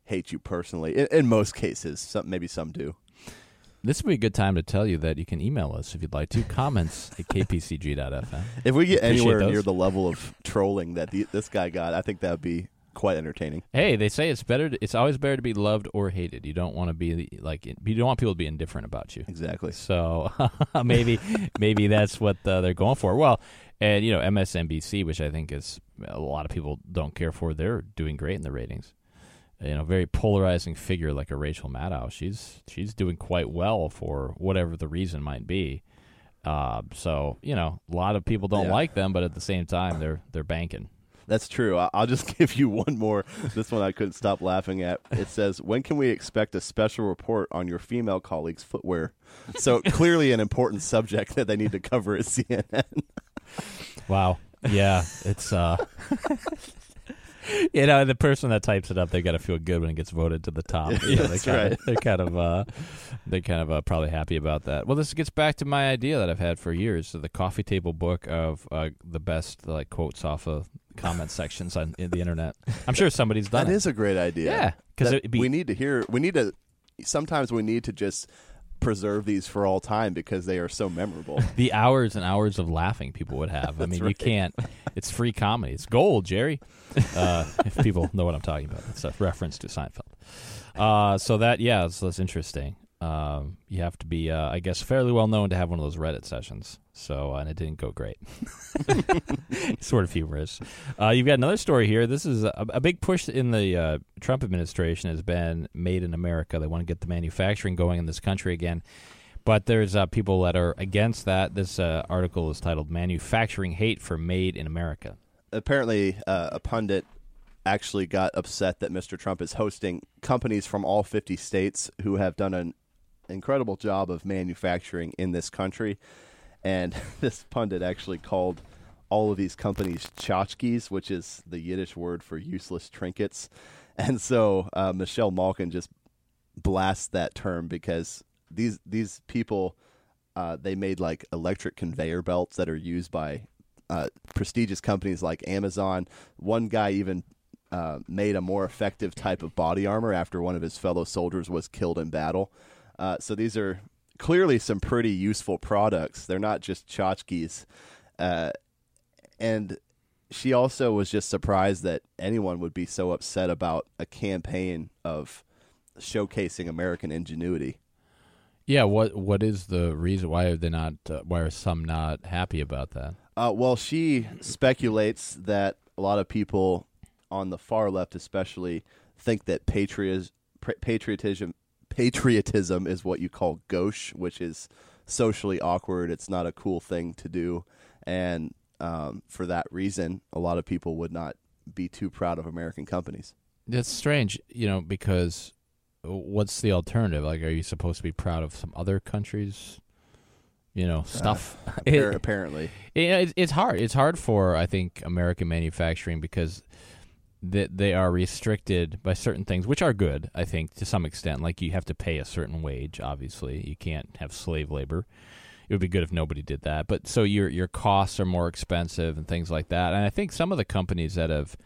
hate you personally. In, in most cases, some, maybe some do. This would be a good time to tell you that you can email us if you'd like to. Comments at k p c g dot f m. If we get Appreciate anywhere those. near the level of trolling that the, this guy got, I think that would be quite entertaining. Hey, they say it's better. To, it's always better to be loved or hated. You don't want to be like you don't want people to be indifferent about you. Exactly. So maybe maybe that's what uh, they're going for. Well, and you know M S N B C, which I think is a lot of people don't care for, they're doing great in the ratings. You know, very polarizing figure like a Rachel Maddow. She's she's doing quite well for whatever the reason might be. Uh, so you know, a lot of people don't Yeah. like them, but at the same time, they're they're banking. That's true. I- I'll just give you one more. This one I couldn't stop laughing at. It says, when can we expect a special report on your female colleagues' footwear? So clearly an important subject that they need to cover at C N N. Wow. Yeah, it's uh you know, the person that types it up, they got to feel good when it gets voted to the top. You know, That's they kinda, right. They're kind of uh they're kind of uh, probably happy about that. Well, this gets back to my idea that I've had for years, so the coffee table book of uh, the best like quotes off of comment sections on in the internet. I'm sure somebody's done That it. is a great idea. Yeah, because That- we need to hear, we need to, sometimes we need to just preserve these for all time because they are so memorable. the hours and hours of laughing people would have. I mean, you right. can't. It's free comedy. It's gold, Jerry. Uh, if people know what I'm talking about, it's a reference to Seinfeld. Uh, so that, yeah, so that's interesting. Um, you have to be, uh, I guess, fairly well known to have one of those Reddit sessions. So, uh, and it didn't go great. Sort of humorous. Uh, you've got another story here. This is a, a big push in the uh, Trump administration has been made in America. They want to get the manufacturing going in this country again. But there's uh, people that are against that. This uh, article is titled Manufacturing Hate for Made in America. Apparently, uh, a pundit actually got upset that Mister Trump is hosting companies from all fifty states who have done an incredible job of manufacturing in this country. And this pundit actually called all of these companies tchotchkes, which is the Yiddish word for useless trinkets. And so uh, Michelle Malkin just blasts that term because these these people, uh, they made like electric conveyor belts that are used by uh, prestigious companies like Amazon. One guy even uh, made a more effective type of body armor after one of his fellow soldiers was killed in battle. Uh, so these are clearly some pretty useful products. They're not just tchotchkes. Uh, and she also was just surprised that anyone would be so upset about a campaign of showcasing American ingenuity. Yeah, what what is the reason? Why are they not? Uh, why are some not happy about that? Uh, well, she speculates that a lot of people on the far left especially think that patriot, patriotism patriotism is what you call gauche, which is socially awkward. It's not a cool thing to do. And um, for that reason, a lot of people would not be too proud of American companies. That's strange, you know, because what's the alternative? Like, are you supposed to be proud of some other countries', you know, stuff? Uh, appar- apparently. It, it, it's hard. It's hard for, I think, American manufacturing because they, they are restricted by certain things, which are good, I think, to some extent. Like, you have to pay a certain wage, obviously. You can't have slave labor. It would be good if nobody did that. But so your your costs are more expensive and things like that. And I think some of the companies that have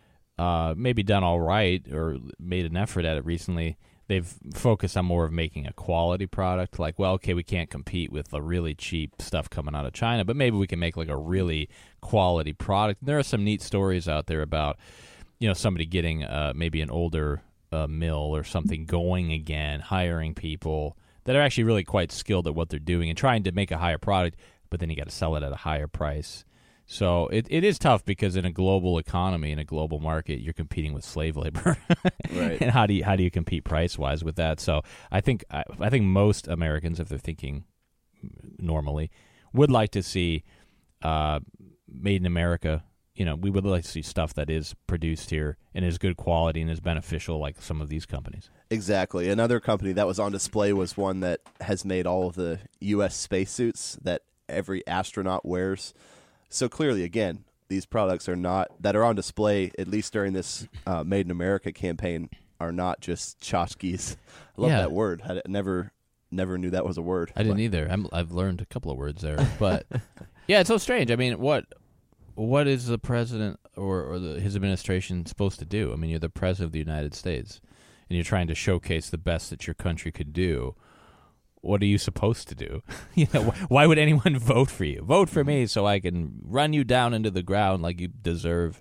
uh, maybe done all right or made an effort at it recently, they've focused on more of making a quality product. Like, well, okay, we can't compete with the really cheap stuff coming out of China, but maybe we can make like a really quality product. And there are some neat stories out there about, you know, somebody getting uh, maybe an older uh, mill or something going again, hiring people that are actually really quite skilled at what they're doing and trying to make a higher product, but then you got to sell it at a higher price. So it it is tough because in a global economy, in a global market, you're competing with slave labor. Right. And how do you how do you compete price wise with that? So I think I, I think most Americans, if they're thinking normally, would like to see uh, made in America. You know, we would like to see stuff that is produced here and is good quality and is beneficial, like some of these companies. Exactly. Another company that was on display was one that has made all of the U S spacesuits that every astronaut wears. So clearly, again, these products are not that are on display, at least during this uh, Made in America campaign, are not just tchotchkes. I love Yeah. that word. I never, never knew that was a word. I didn't But- either. I'm, I've learned a couple of words there, but yeah, it's so strange. I mean, what what is the president or, or the, his administration supposed to do? I mean, you're the president of the United States. and you're trying to showcase the best that your country could do, what are you supposed to do? You know, why would anyone vote for you? Vote for me so I can run you down into the ground like you deserve.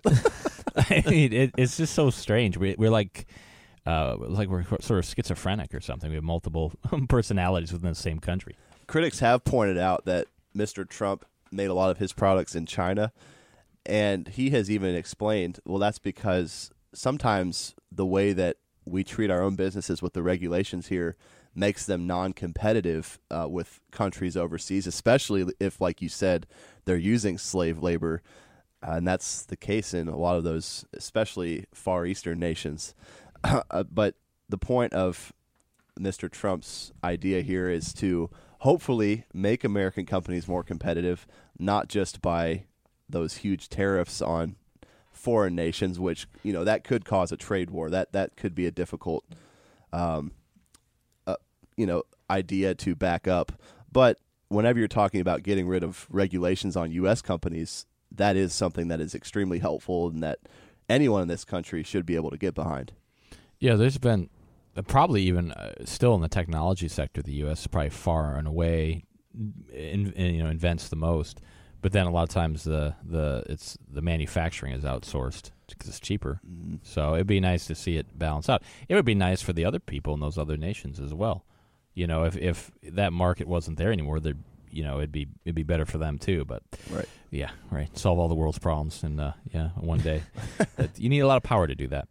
I mean, it, it's just so strange. We, we're like, uh, like we're sort of schizophrenic or something. We have multiple personalities within the same country. Critics have pointed out that Mister Trump made a lot of his products in China, and he has even explained, well, that's because sometimes the way that we treat our own businesses with the regulations here makes them non-competitive uh, with countries overseas, especially if, like you said, they're using slave labor. Uh, and that's the case in a lot of those, especially Far Eastern nations. uh, but the point of Mister Trump's idea here is to hopefully make American companies more competitive, not just by those huge tariffs on foreign nations, which, you know, that could cause a trade war. That that could be a difficult, um, uh, you know, idea to back up. But whenever you're talking about getting rid of regulations on U S companies, that is something that is extremely helpful and that anyone in this country should be able to get behind. Yeah, there's been uh, probably even uh, still in the technology sector, the U S probably far and away in, in, you know invents the most. But then a lot of times the the it's the manufacturing is outsourced because it's cheaper. Mm-hmm. So it'd be nice to see it balance out. It would be nice for the other people in those other nations as well. You know, if if that market wasn't there anymore, there you know it'd be it'd be better for them too. But right, yeah, right, solve all the world's problems, and uh, yeah, one day you need a lot of power to do that.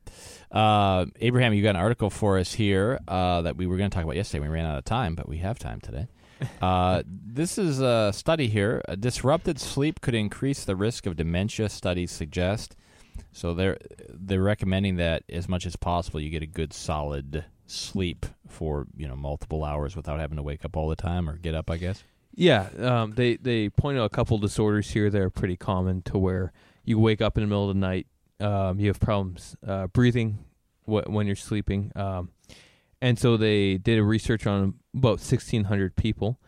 Uh, Abraham, you got an article for us here uh, that we were going to talk about yesterday. We ran out of time, but we have time today. uh, this is a study here. A disrupted sleep could increase the risk of dementia, studies suggest. So they're they're recommending that as much as possible you get a good solid sleep for, you know, multiple hours without having to wake up all the time or get up, I guess. Yeah, um, they, they point out a couple disorders here that are pretty common to where you wake up in the middle of the night, um, you have problems uh, breathing wh- when you're sleeping. Um, and so they did a research on about sixteen hundred people,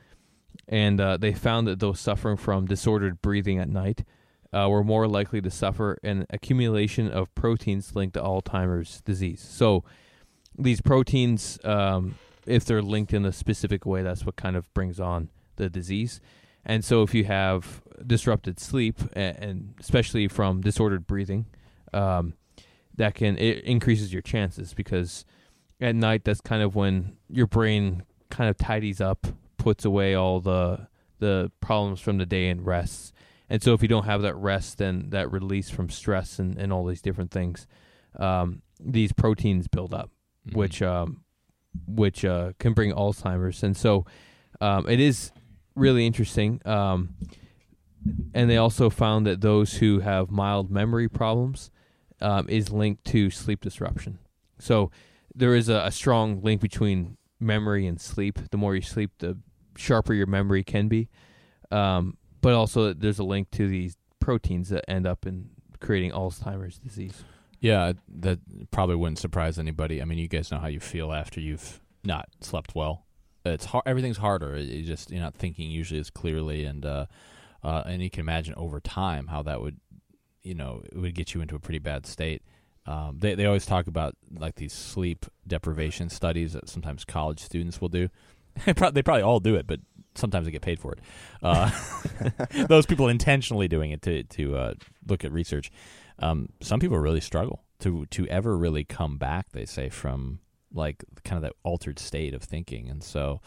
and uh, they found that those suffering from disordered breathing at night uh, were more likely to suffer an accumulation of proteins linked to Alzheimer's disease. So these proteins, um, if they're linked in a specific way, that's what kind of brings on the disease. And so if you have disrupted sleep, and, and especially from disordered breathing, um, that can, it increases your chances, because at night, that's kind of when your brain kind of tidies up, puts away all the the problems from the day and rests. And so if you don't have that rest and that release from stress and, and all these different things, um, these proteins build up, mm-hmm. which um, which uh, can bring Alzheimer's. And so um, it is really interesting. Um, and they also found that those who have mild memory problems um, is linked to sleep disruption. So there is a, a strong link between memory and sleep. The more you sleep, the sharper your memory can be. Um, but also there's a link to these proteins that end up in creating Alzheimer's disease. Yeah, that probably wouldn't surprise anybody. I mean, you guys know how you feel after you've not slept well. It's hard. Everything's harder. You just you're not thinking usually as clearly, and uh, uh, and you can imagine over time how that would, you know, it would get you into a pretty bad state. Um, they they always talk about like these sleep deprivation studies that sometimes college students will do. they probably all do it, but sometimes they get paid for it. Uh, those people intentionally doing it to to uh, look at research. Um, some people really struggle to to ever really come back, they say, from like kind of that altered state of thinking. And so,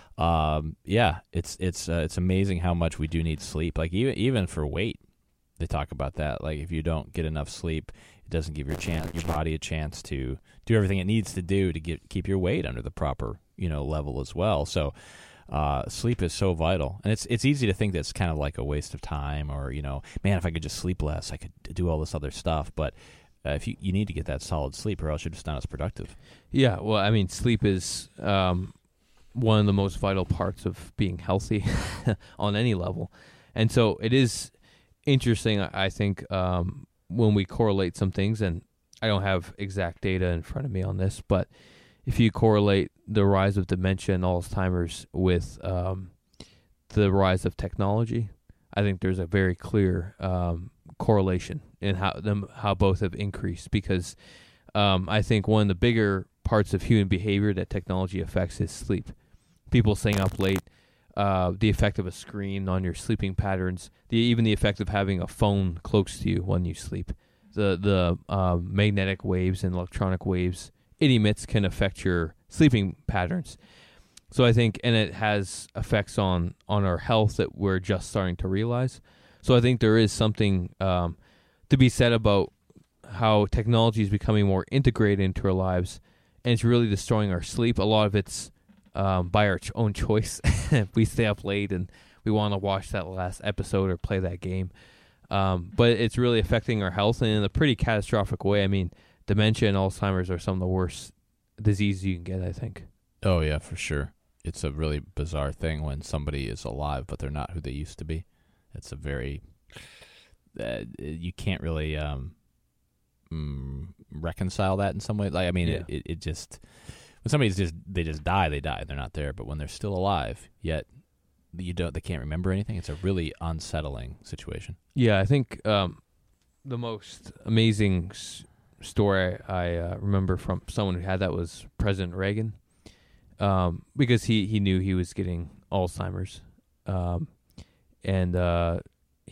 um, yeah, it's it's uh, it's amazing how much we do need sleep. Like even even for weight, they talk about that. Like if you don't get enough sleep, it doesn't give your chance your body a chance to do everything it needs to do to get keep your weight under the proper, you know, level as well. So uh, sleep is so vital, and it's it's easy to think that's kind of like a waste of time, or you know, man, if I could just sleep less, I could do all this other stuff. But uh, if you you need to get that solid sleep, or else you're just not as productive. Yeah, well, I mean, sleep is um, one of the most vital parts of being healthy on any level, and so it is interesting. I think um, when we correlate some things, and I don't have exact data in front of me on this, but if you correlate the rise of dementia and Alzheimer's with um, the rise of technology, I think there's a very clear um, correlation in how them how both have increased. Because um, I think one of the bigger parts of human behavior that technology affects is sleep. People staying up late, uh, the effect of a screen on your sleeping patterns, the, even the effect of having a phone close to you when you sleep. The the uh, magnetic waves and electronic waves it emits can affect your sleeping patterns. So I think, and it has effects on, on our health that we're just starting to realize. So I think there is something um, to be said about how technology is becoming more integrated into our lives, and it's really destroying our sleep. A lot of it's um, by our ch- own choice. We stay up late and we want to watch that last episode or play that game. Um, but it's really affecting our health and in a pretty catastrophic way. I mean, dementia and Alzheimer's are some of the worst diseases you can get, I think. Oh, yeah, for sure. It's a really bizarre thing when somebody is alive, but they're not who they used to be. It's a very, uh, you can't really um, mm, reconcile that in some way. Like, I mean, Yeah. it, it, it just, when somebody's just, they just die, they die. They're not there. But when they're still alive, yet you don't, they can't remember anything. It's a really unsettling situation. Yeah, I think um, the most amazing s- story I uh, remember from someone who had that was President Reagan, um, because he, he knew he was getting Alzheimer's, um, and uh,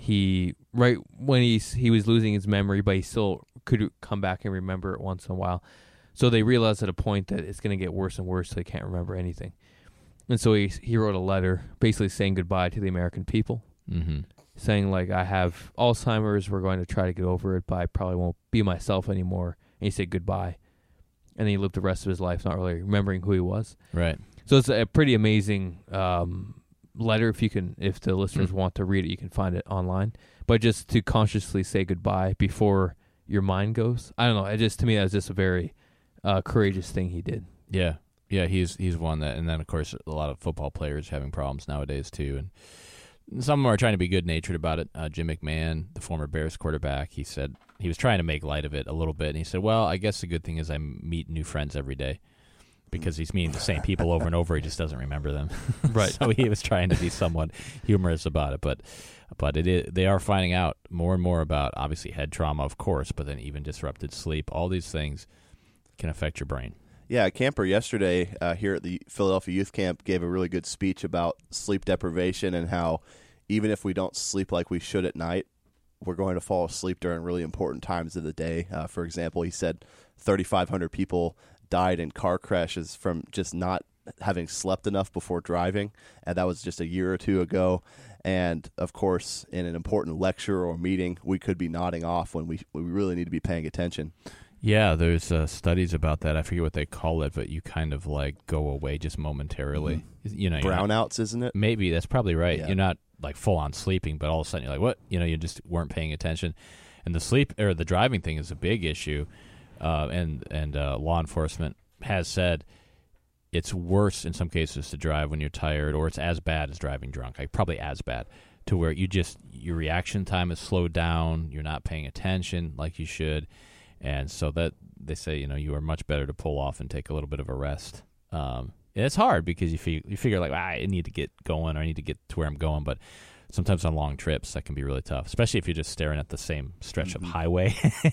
he right when he he was losing his memory, but he still could come back and remember it once in a while. So they realized at a point that it's going to get worse and worse, so they can't remember anything. And so he he wrote a letter basically saying goodbye to the American people. Mm-hmm. Saying, like, I have Alzheimer's, we're going to try to get over it, but I probably won't be myself anymore. And he said goodbye. And then he lived the rest of his life not really remembering who he was. Right. So it's a pretty amazing um, letter. If you can, if the listeners Mm. want to read it, you can find it online. But just to consciously say goodbye before your mind goes. I don't know. It just, to me, that was just a very uh, courageous thing he did. Yeah. Yeah, he's he's one that, and then, of course, a lot of football players having problems nowadays, too. And some are trying to be good-natured about it. Uh, Jim McMahon, the former Bears quarterback, he said he was trying to make light of it a little bit. And he said, well, I guess the good thing is I meet new friends every day because he's meeting the same people over and over. He just doesn't remember them. Right. So he was trying to be somewhat humorous about it. But but it is, they are finding out more and more about, obviously, head trauma, of course, but then even disrupted sleep. All these things can affect your brain. Yeah, a camper yesterday uh, here at the Philadelphia Youth Camp gave a really good speech about sleep deprivation and how even if we don't sleep like we should at night, we're going to fall asleep during really important times of the day. Uh, for example, he said thirty-five hundred people died in car crashes from just not having slept enough before driving, and that was just a year or two ago. And, of course, in an important lecture or meeting, we could be nodding off when we, we really need to be paying attention. Yeah, there's uh, studies about that. I forget what they call it, but you kind of like go away just momentarily. Mm-hmm. You know, brownouts, not, isn't it? Maybe that's probably right. Yeah. You're not like full on sleeping, but all of a sudden you're like, what? You know, you just weren't paying attention. And the sleep or the driving thing is a big issue. Uh, and and uh, law enforcement has said it's worse in some cases to drive when you're tired, or it's as bad as driving drunk. Like probably as bad, to where you just your reaction time is slowed down. You're not paying attention like you should. And so that they say, you know, you are much better to pull off and take a little bit of a rest. Um, and it's hard because you feel, you figure like, ah, I need to get going or I need to get to where I'm going. But sometimes on long trips, that can be really tough, especially if you're just staring at the same stretch Mm-hmm. of highway.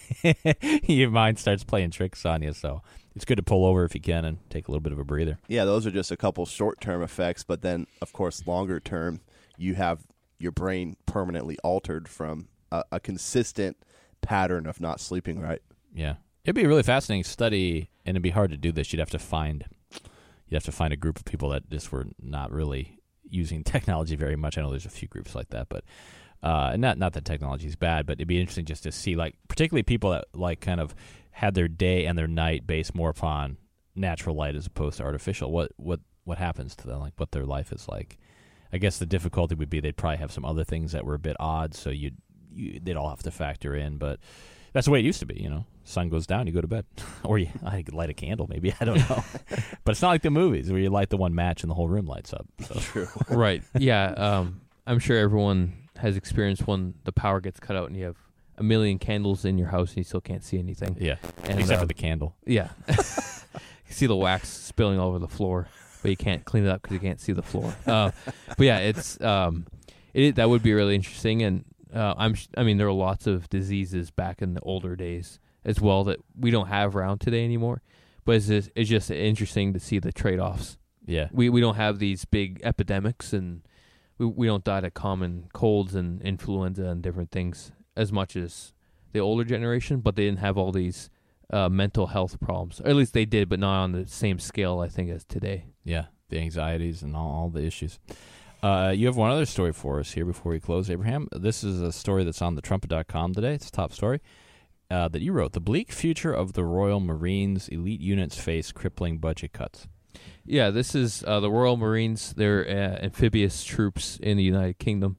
Your mind starts playing tricks on you. So it's good to pull over if you can and take a little bit of a breather. Yeah, those are just a couple short-term effects. But then, of course, longer term, you have your brain permanently altered from a, a consistent pattern of not sleeping right. Yeah. It'd be a really fascinating study, and it'd be hard to do this. You'd have to find you'd have to find a group of people that just were not really using technology very much. I know there's a few groups like that, but uh, not not that technology is bad, but it'd be interesting just to see, like, particularly people that like kind of had their day and their night based more upon natural light as opposed to artificial. What what what happens to them? Like, what their life is like. I guess the difficulty would be they'd probably have some other things that were a bit odd, so you'd you, they'd all have to factor in, but. That's the way it used to be, you know. Sun goes down, you go to bed. Or you I could light a candle, maybe. I don't know. But it's not like the movies where you light the one match and the whole room lights up. So. True. Right. Yeah. Um, I'm sure everyone has experienced when the power gets cut out and you have a million candles in your house and you still can't see anything. Yeah, And, except uh, for the candle. Yeah. You see the wax spilling all over the floor, but you can't clean it up because you can't see the floor. Uh, but yeah, it's um, it that would be really interesting. And uh, I'm sh- I mean, there are lots of diseases back in the older days as well that we don't have around today anymore. but it's just, it's just interesting to see the trade-offs. Yeah. We we don't have these big epidemics, and we we don't die to common colds and influenza and different things as much as the older generation, but they didn't have all these uh, mental health problems. Or at least they did, but not on the same scale, I think, as today. Yeah, the anxieties and all, all the issues. Uh, you have one other story for us here before we close, Abraham. This is a story that's on the trumpet dot com today. It's a top story uh, that you wrote. The bleak future of the Royal Marines. Elite units face crippling budget cuts. Yeah, this is uh, the Royal Marines. They're uh, amphibious troops in the United Kingdom.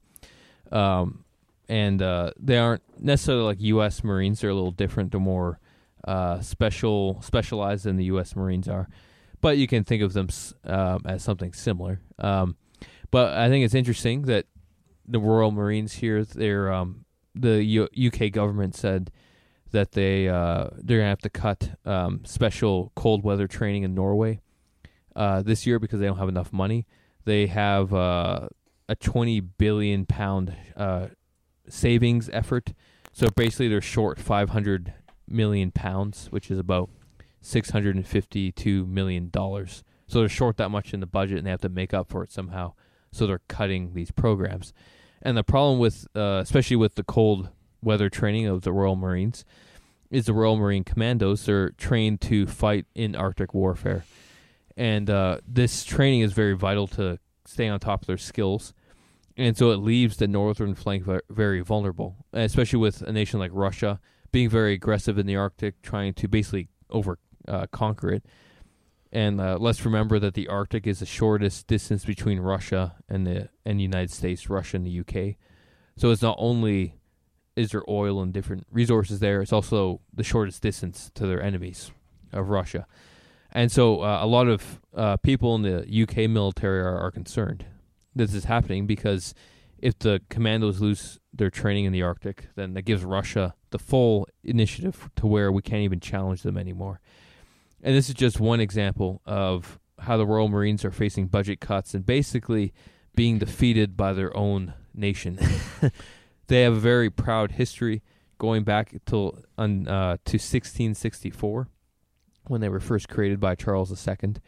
Um, and uh, they aren't necessarily like U S Marines. They're a little different. They're more uh, special, specialized than the U S Marines are. But you can think of them um, as something similar. Um, but I think it's interesting that the Royal Marines here, they're, um, the U- UK government said that they, uh, they're going to have to cut um, special cold weather training in Norway uh, this year because they don't have enough money. They have uh, a twenty billion pound uh, savings effort. So basically they're short five hundred million pounds, which is about six hundred fifty-two million dollars. So they're short that much in the budget, and they have to make up for it somehow. So they're cutting these programs. And the problem with, uh, especially with the cold weather training of the Royal Marines, is the Royal Marine Commandos. They're trained to fight in Arctic warfare. And uh, this training is very vital to stay on top of their skills. And so it leaves the northern flank very vulnerable, especially with a nation like Russia being very aggressive in the Arctic, trying to basically over uh, conquer it. And uh, let's remember that the Arctic is the shortest distance between Russia and the and the United States, Russia and the U K. So it's not only is there oil and different resources there, it's also the shortest distance to their enemies of Russia. And so uh, a lot of uh, people in the U K military are, are concerned this is happening because if the commandos lose their training in the Arctic, then that gives Russia the full initiative to where we can't even challenge them anymore. And this is just one example of how the Royal Marines are facing budget cuts and basically being defeated by their own nation. They have a very proud history going back till uh, to sixteen sixty-four when they were first created by Charles the Second.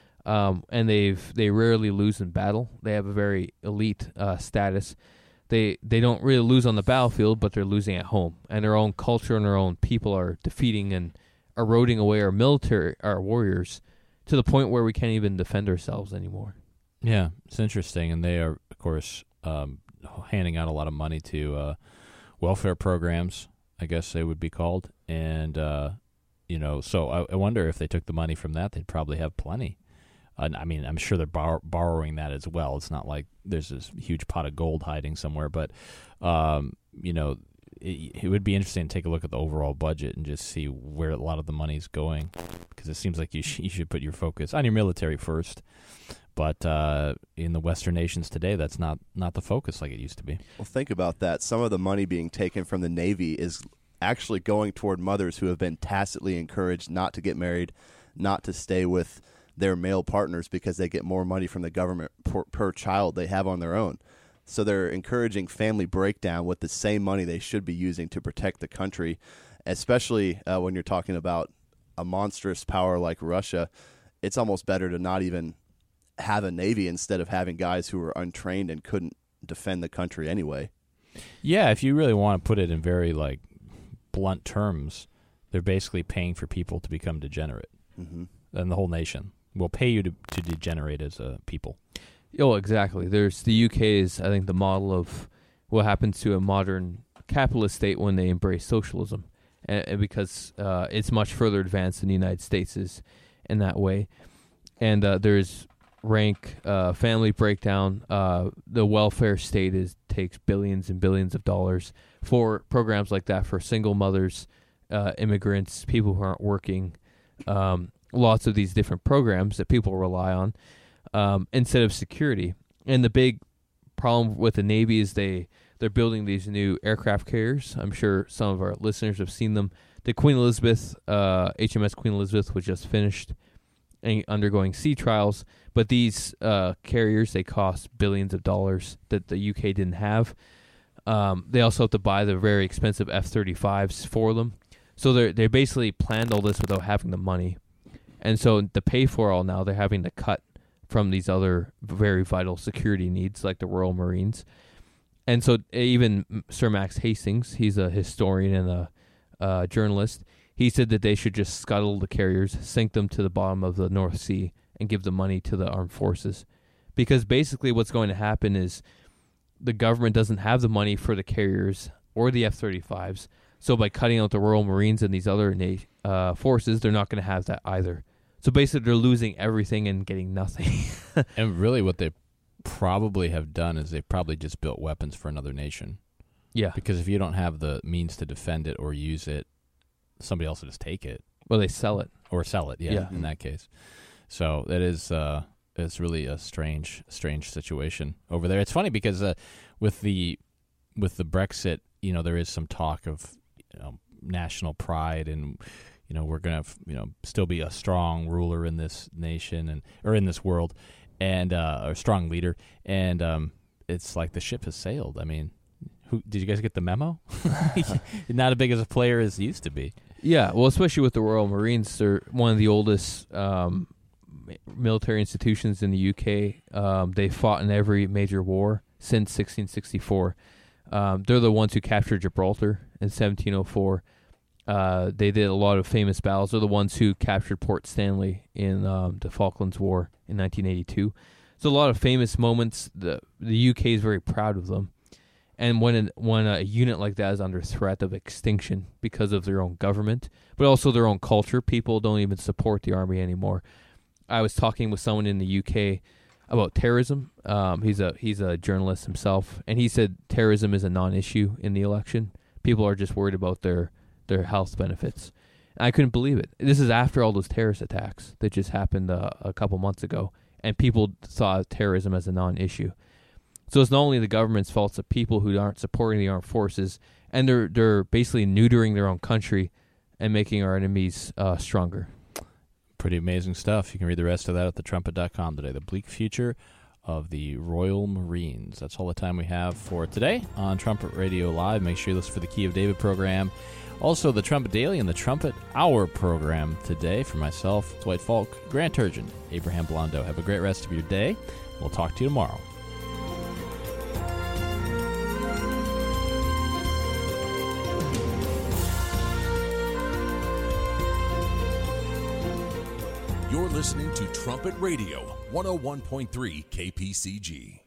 Um, and they've they rarely lose in battle. They have a very elite uh, status. They they don't really lose on the battlefield, but they're losing at home. And their own culture and their own people are defeating and eroding away our military, our warriors, to the point where we can't even defend ourselves anymore. Yeah, it's interesting. And they are, of course, um, handing out a lot of money to uh, welfare programs, I guess they would be called. And, uh, you know, so I, I wonder if they took the money from that, they'd probably have plenty. Uh, I mean, I'm sure they're bor- borrowing that as well. It's not like there's this huge pot of gold hiding somewhere. But, um, you know, it, it would be interesting to take a look at the overall budget and just see where a lot of the money's going. Because it seems like you, sh- you should put your focus on your military first. But uh, in the Western nations today, that's not, not the focus like it used to be. Well, think about that. Some of the money being taken from the Navy is actually going toward mothers who have been tacitly encouraged not to get married, not to stay with their male partners because they get more money from the government per, per child they have on their own. So they're encouraging family breakdown with the same money they should be using to protect the country, especially uh, when you're talking about a monstrous power like Russia. It's almost better to not even have a Navy instead of having guys who are untrained and couldn't defend the country anyway. Yeah, if you really want to put it in very like blunt terms, they're basically paying for people to become degenerate. Mm-hmm. And the whole nation will pay you to, to degenerate as a people. Oh, exactly. There's the U K is, I think, the model of what happens to a modern capitalist state when they embrace socialism, and, and because uh, it's much further advanced than the United States is in that way. And uh, there's rank uh, family breakdown. Uh, the welfare state is takes billions and billions of dollars for programs like that for single mothers, uh, immigrants, people who aren't working. Um, lots of these different programs that people rely on um, instead of security. And the big problem with the Navy is they, they're building these new aircraft carriers. I'm sure some of our listeners have seen them. The Queen Elizabeth, uh, H M S Queen Elizabeth was just finished and undergoing sea trials. But these uh, carriers, they cost billions of dollars that the U K didn't have. Um, they also have to buy the very expensive F thirty-fives for them. So they they basically planned all this without having the money. And so to pay for all now, they're having to cut from these other very vital security needs like the Royal Marines. And so even Sir Max Hastings, he's a historian and a uh, journalist, he said that they should just scuttle the carriers, sink them to the bottom of the North Sea, and give the money to the armed forces. Because basically what's going to happen is the government doesn't have the money for the carriers or the F thirty-fives. So by cutting out the Royal Marines and these other na- uh, forces, they're not going to have that either. So basically they're losing everything and getting nothing. And really what they probably have done is they've probably just built weapons for another nation. Yeah. Because if you don't have the means to defend it or use it, somebody else will just take it. Well, they sell it. Or sell it, yeah, Yeah. in that case. So that is uh, it's really a strange, strange situation over there. It's funny because uh, with the with the Brexit, you know, there is some talk of you know, national pride and you know we're gonna you know still be a strong ruler in this nation and or in this world and uh, a strong leader. And um, it's like the ship has sailed. I mean, who did you guys get the memo? Not as big as a player as he used to be. Yeah, well, especially with the Royal Marines, they're one of the oldest um, military institutions in the U K. Um, they fought in every major war since sixteen sixty-four. Um, they're the ones who captured Gibraltar in seventeen oh four. Uh, they did a lot of famous battles. They're the ones who captured Port Stanley in um, the Falklands War in nineteen eighty-two. So a lot of famous moments. The the U K is very proud of them. And when an, when a unit like that is under threat of extinction because of their own government, but also their own culture, people don't even support the army anymore. I was talking with someone in the U K about terrorism. Um, he's a he's a journalist himself, and he said terrorism is a non-issue in the election. People are just worried about their their health benefits. And I couldn't believe it. This is after all those terrorist attacks that just happened uh, a couple months ago, and people saw terrorism as a non-issue. So it's not only the government's fault, it's the people who aren't supporting the armed forces, and they're they're basically neutering their own country and making our enemies uh, stronger. Pretty amazing stuff. You can read the rest of that at the trumpet dot com today. The bleak future of the Royal Marines. That's all the time we have for today on Trumpet Radio Live. Make sure you listen for the Key of David program. Also, the Trumpet Daily and the Trumpet Hour program today. For myself, Dwight Falk, Grant Turgeon, Abraham Blondo. Have a great rest of your day. We'll talk to you tomorrow. You're listening to Trumpet Radio, one oh one point three K P C G.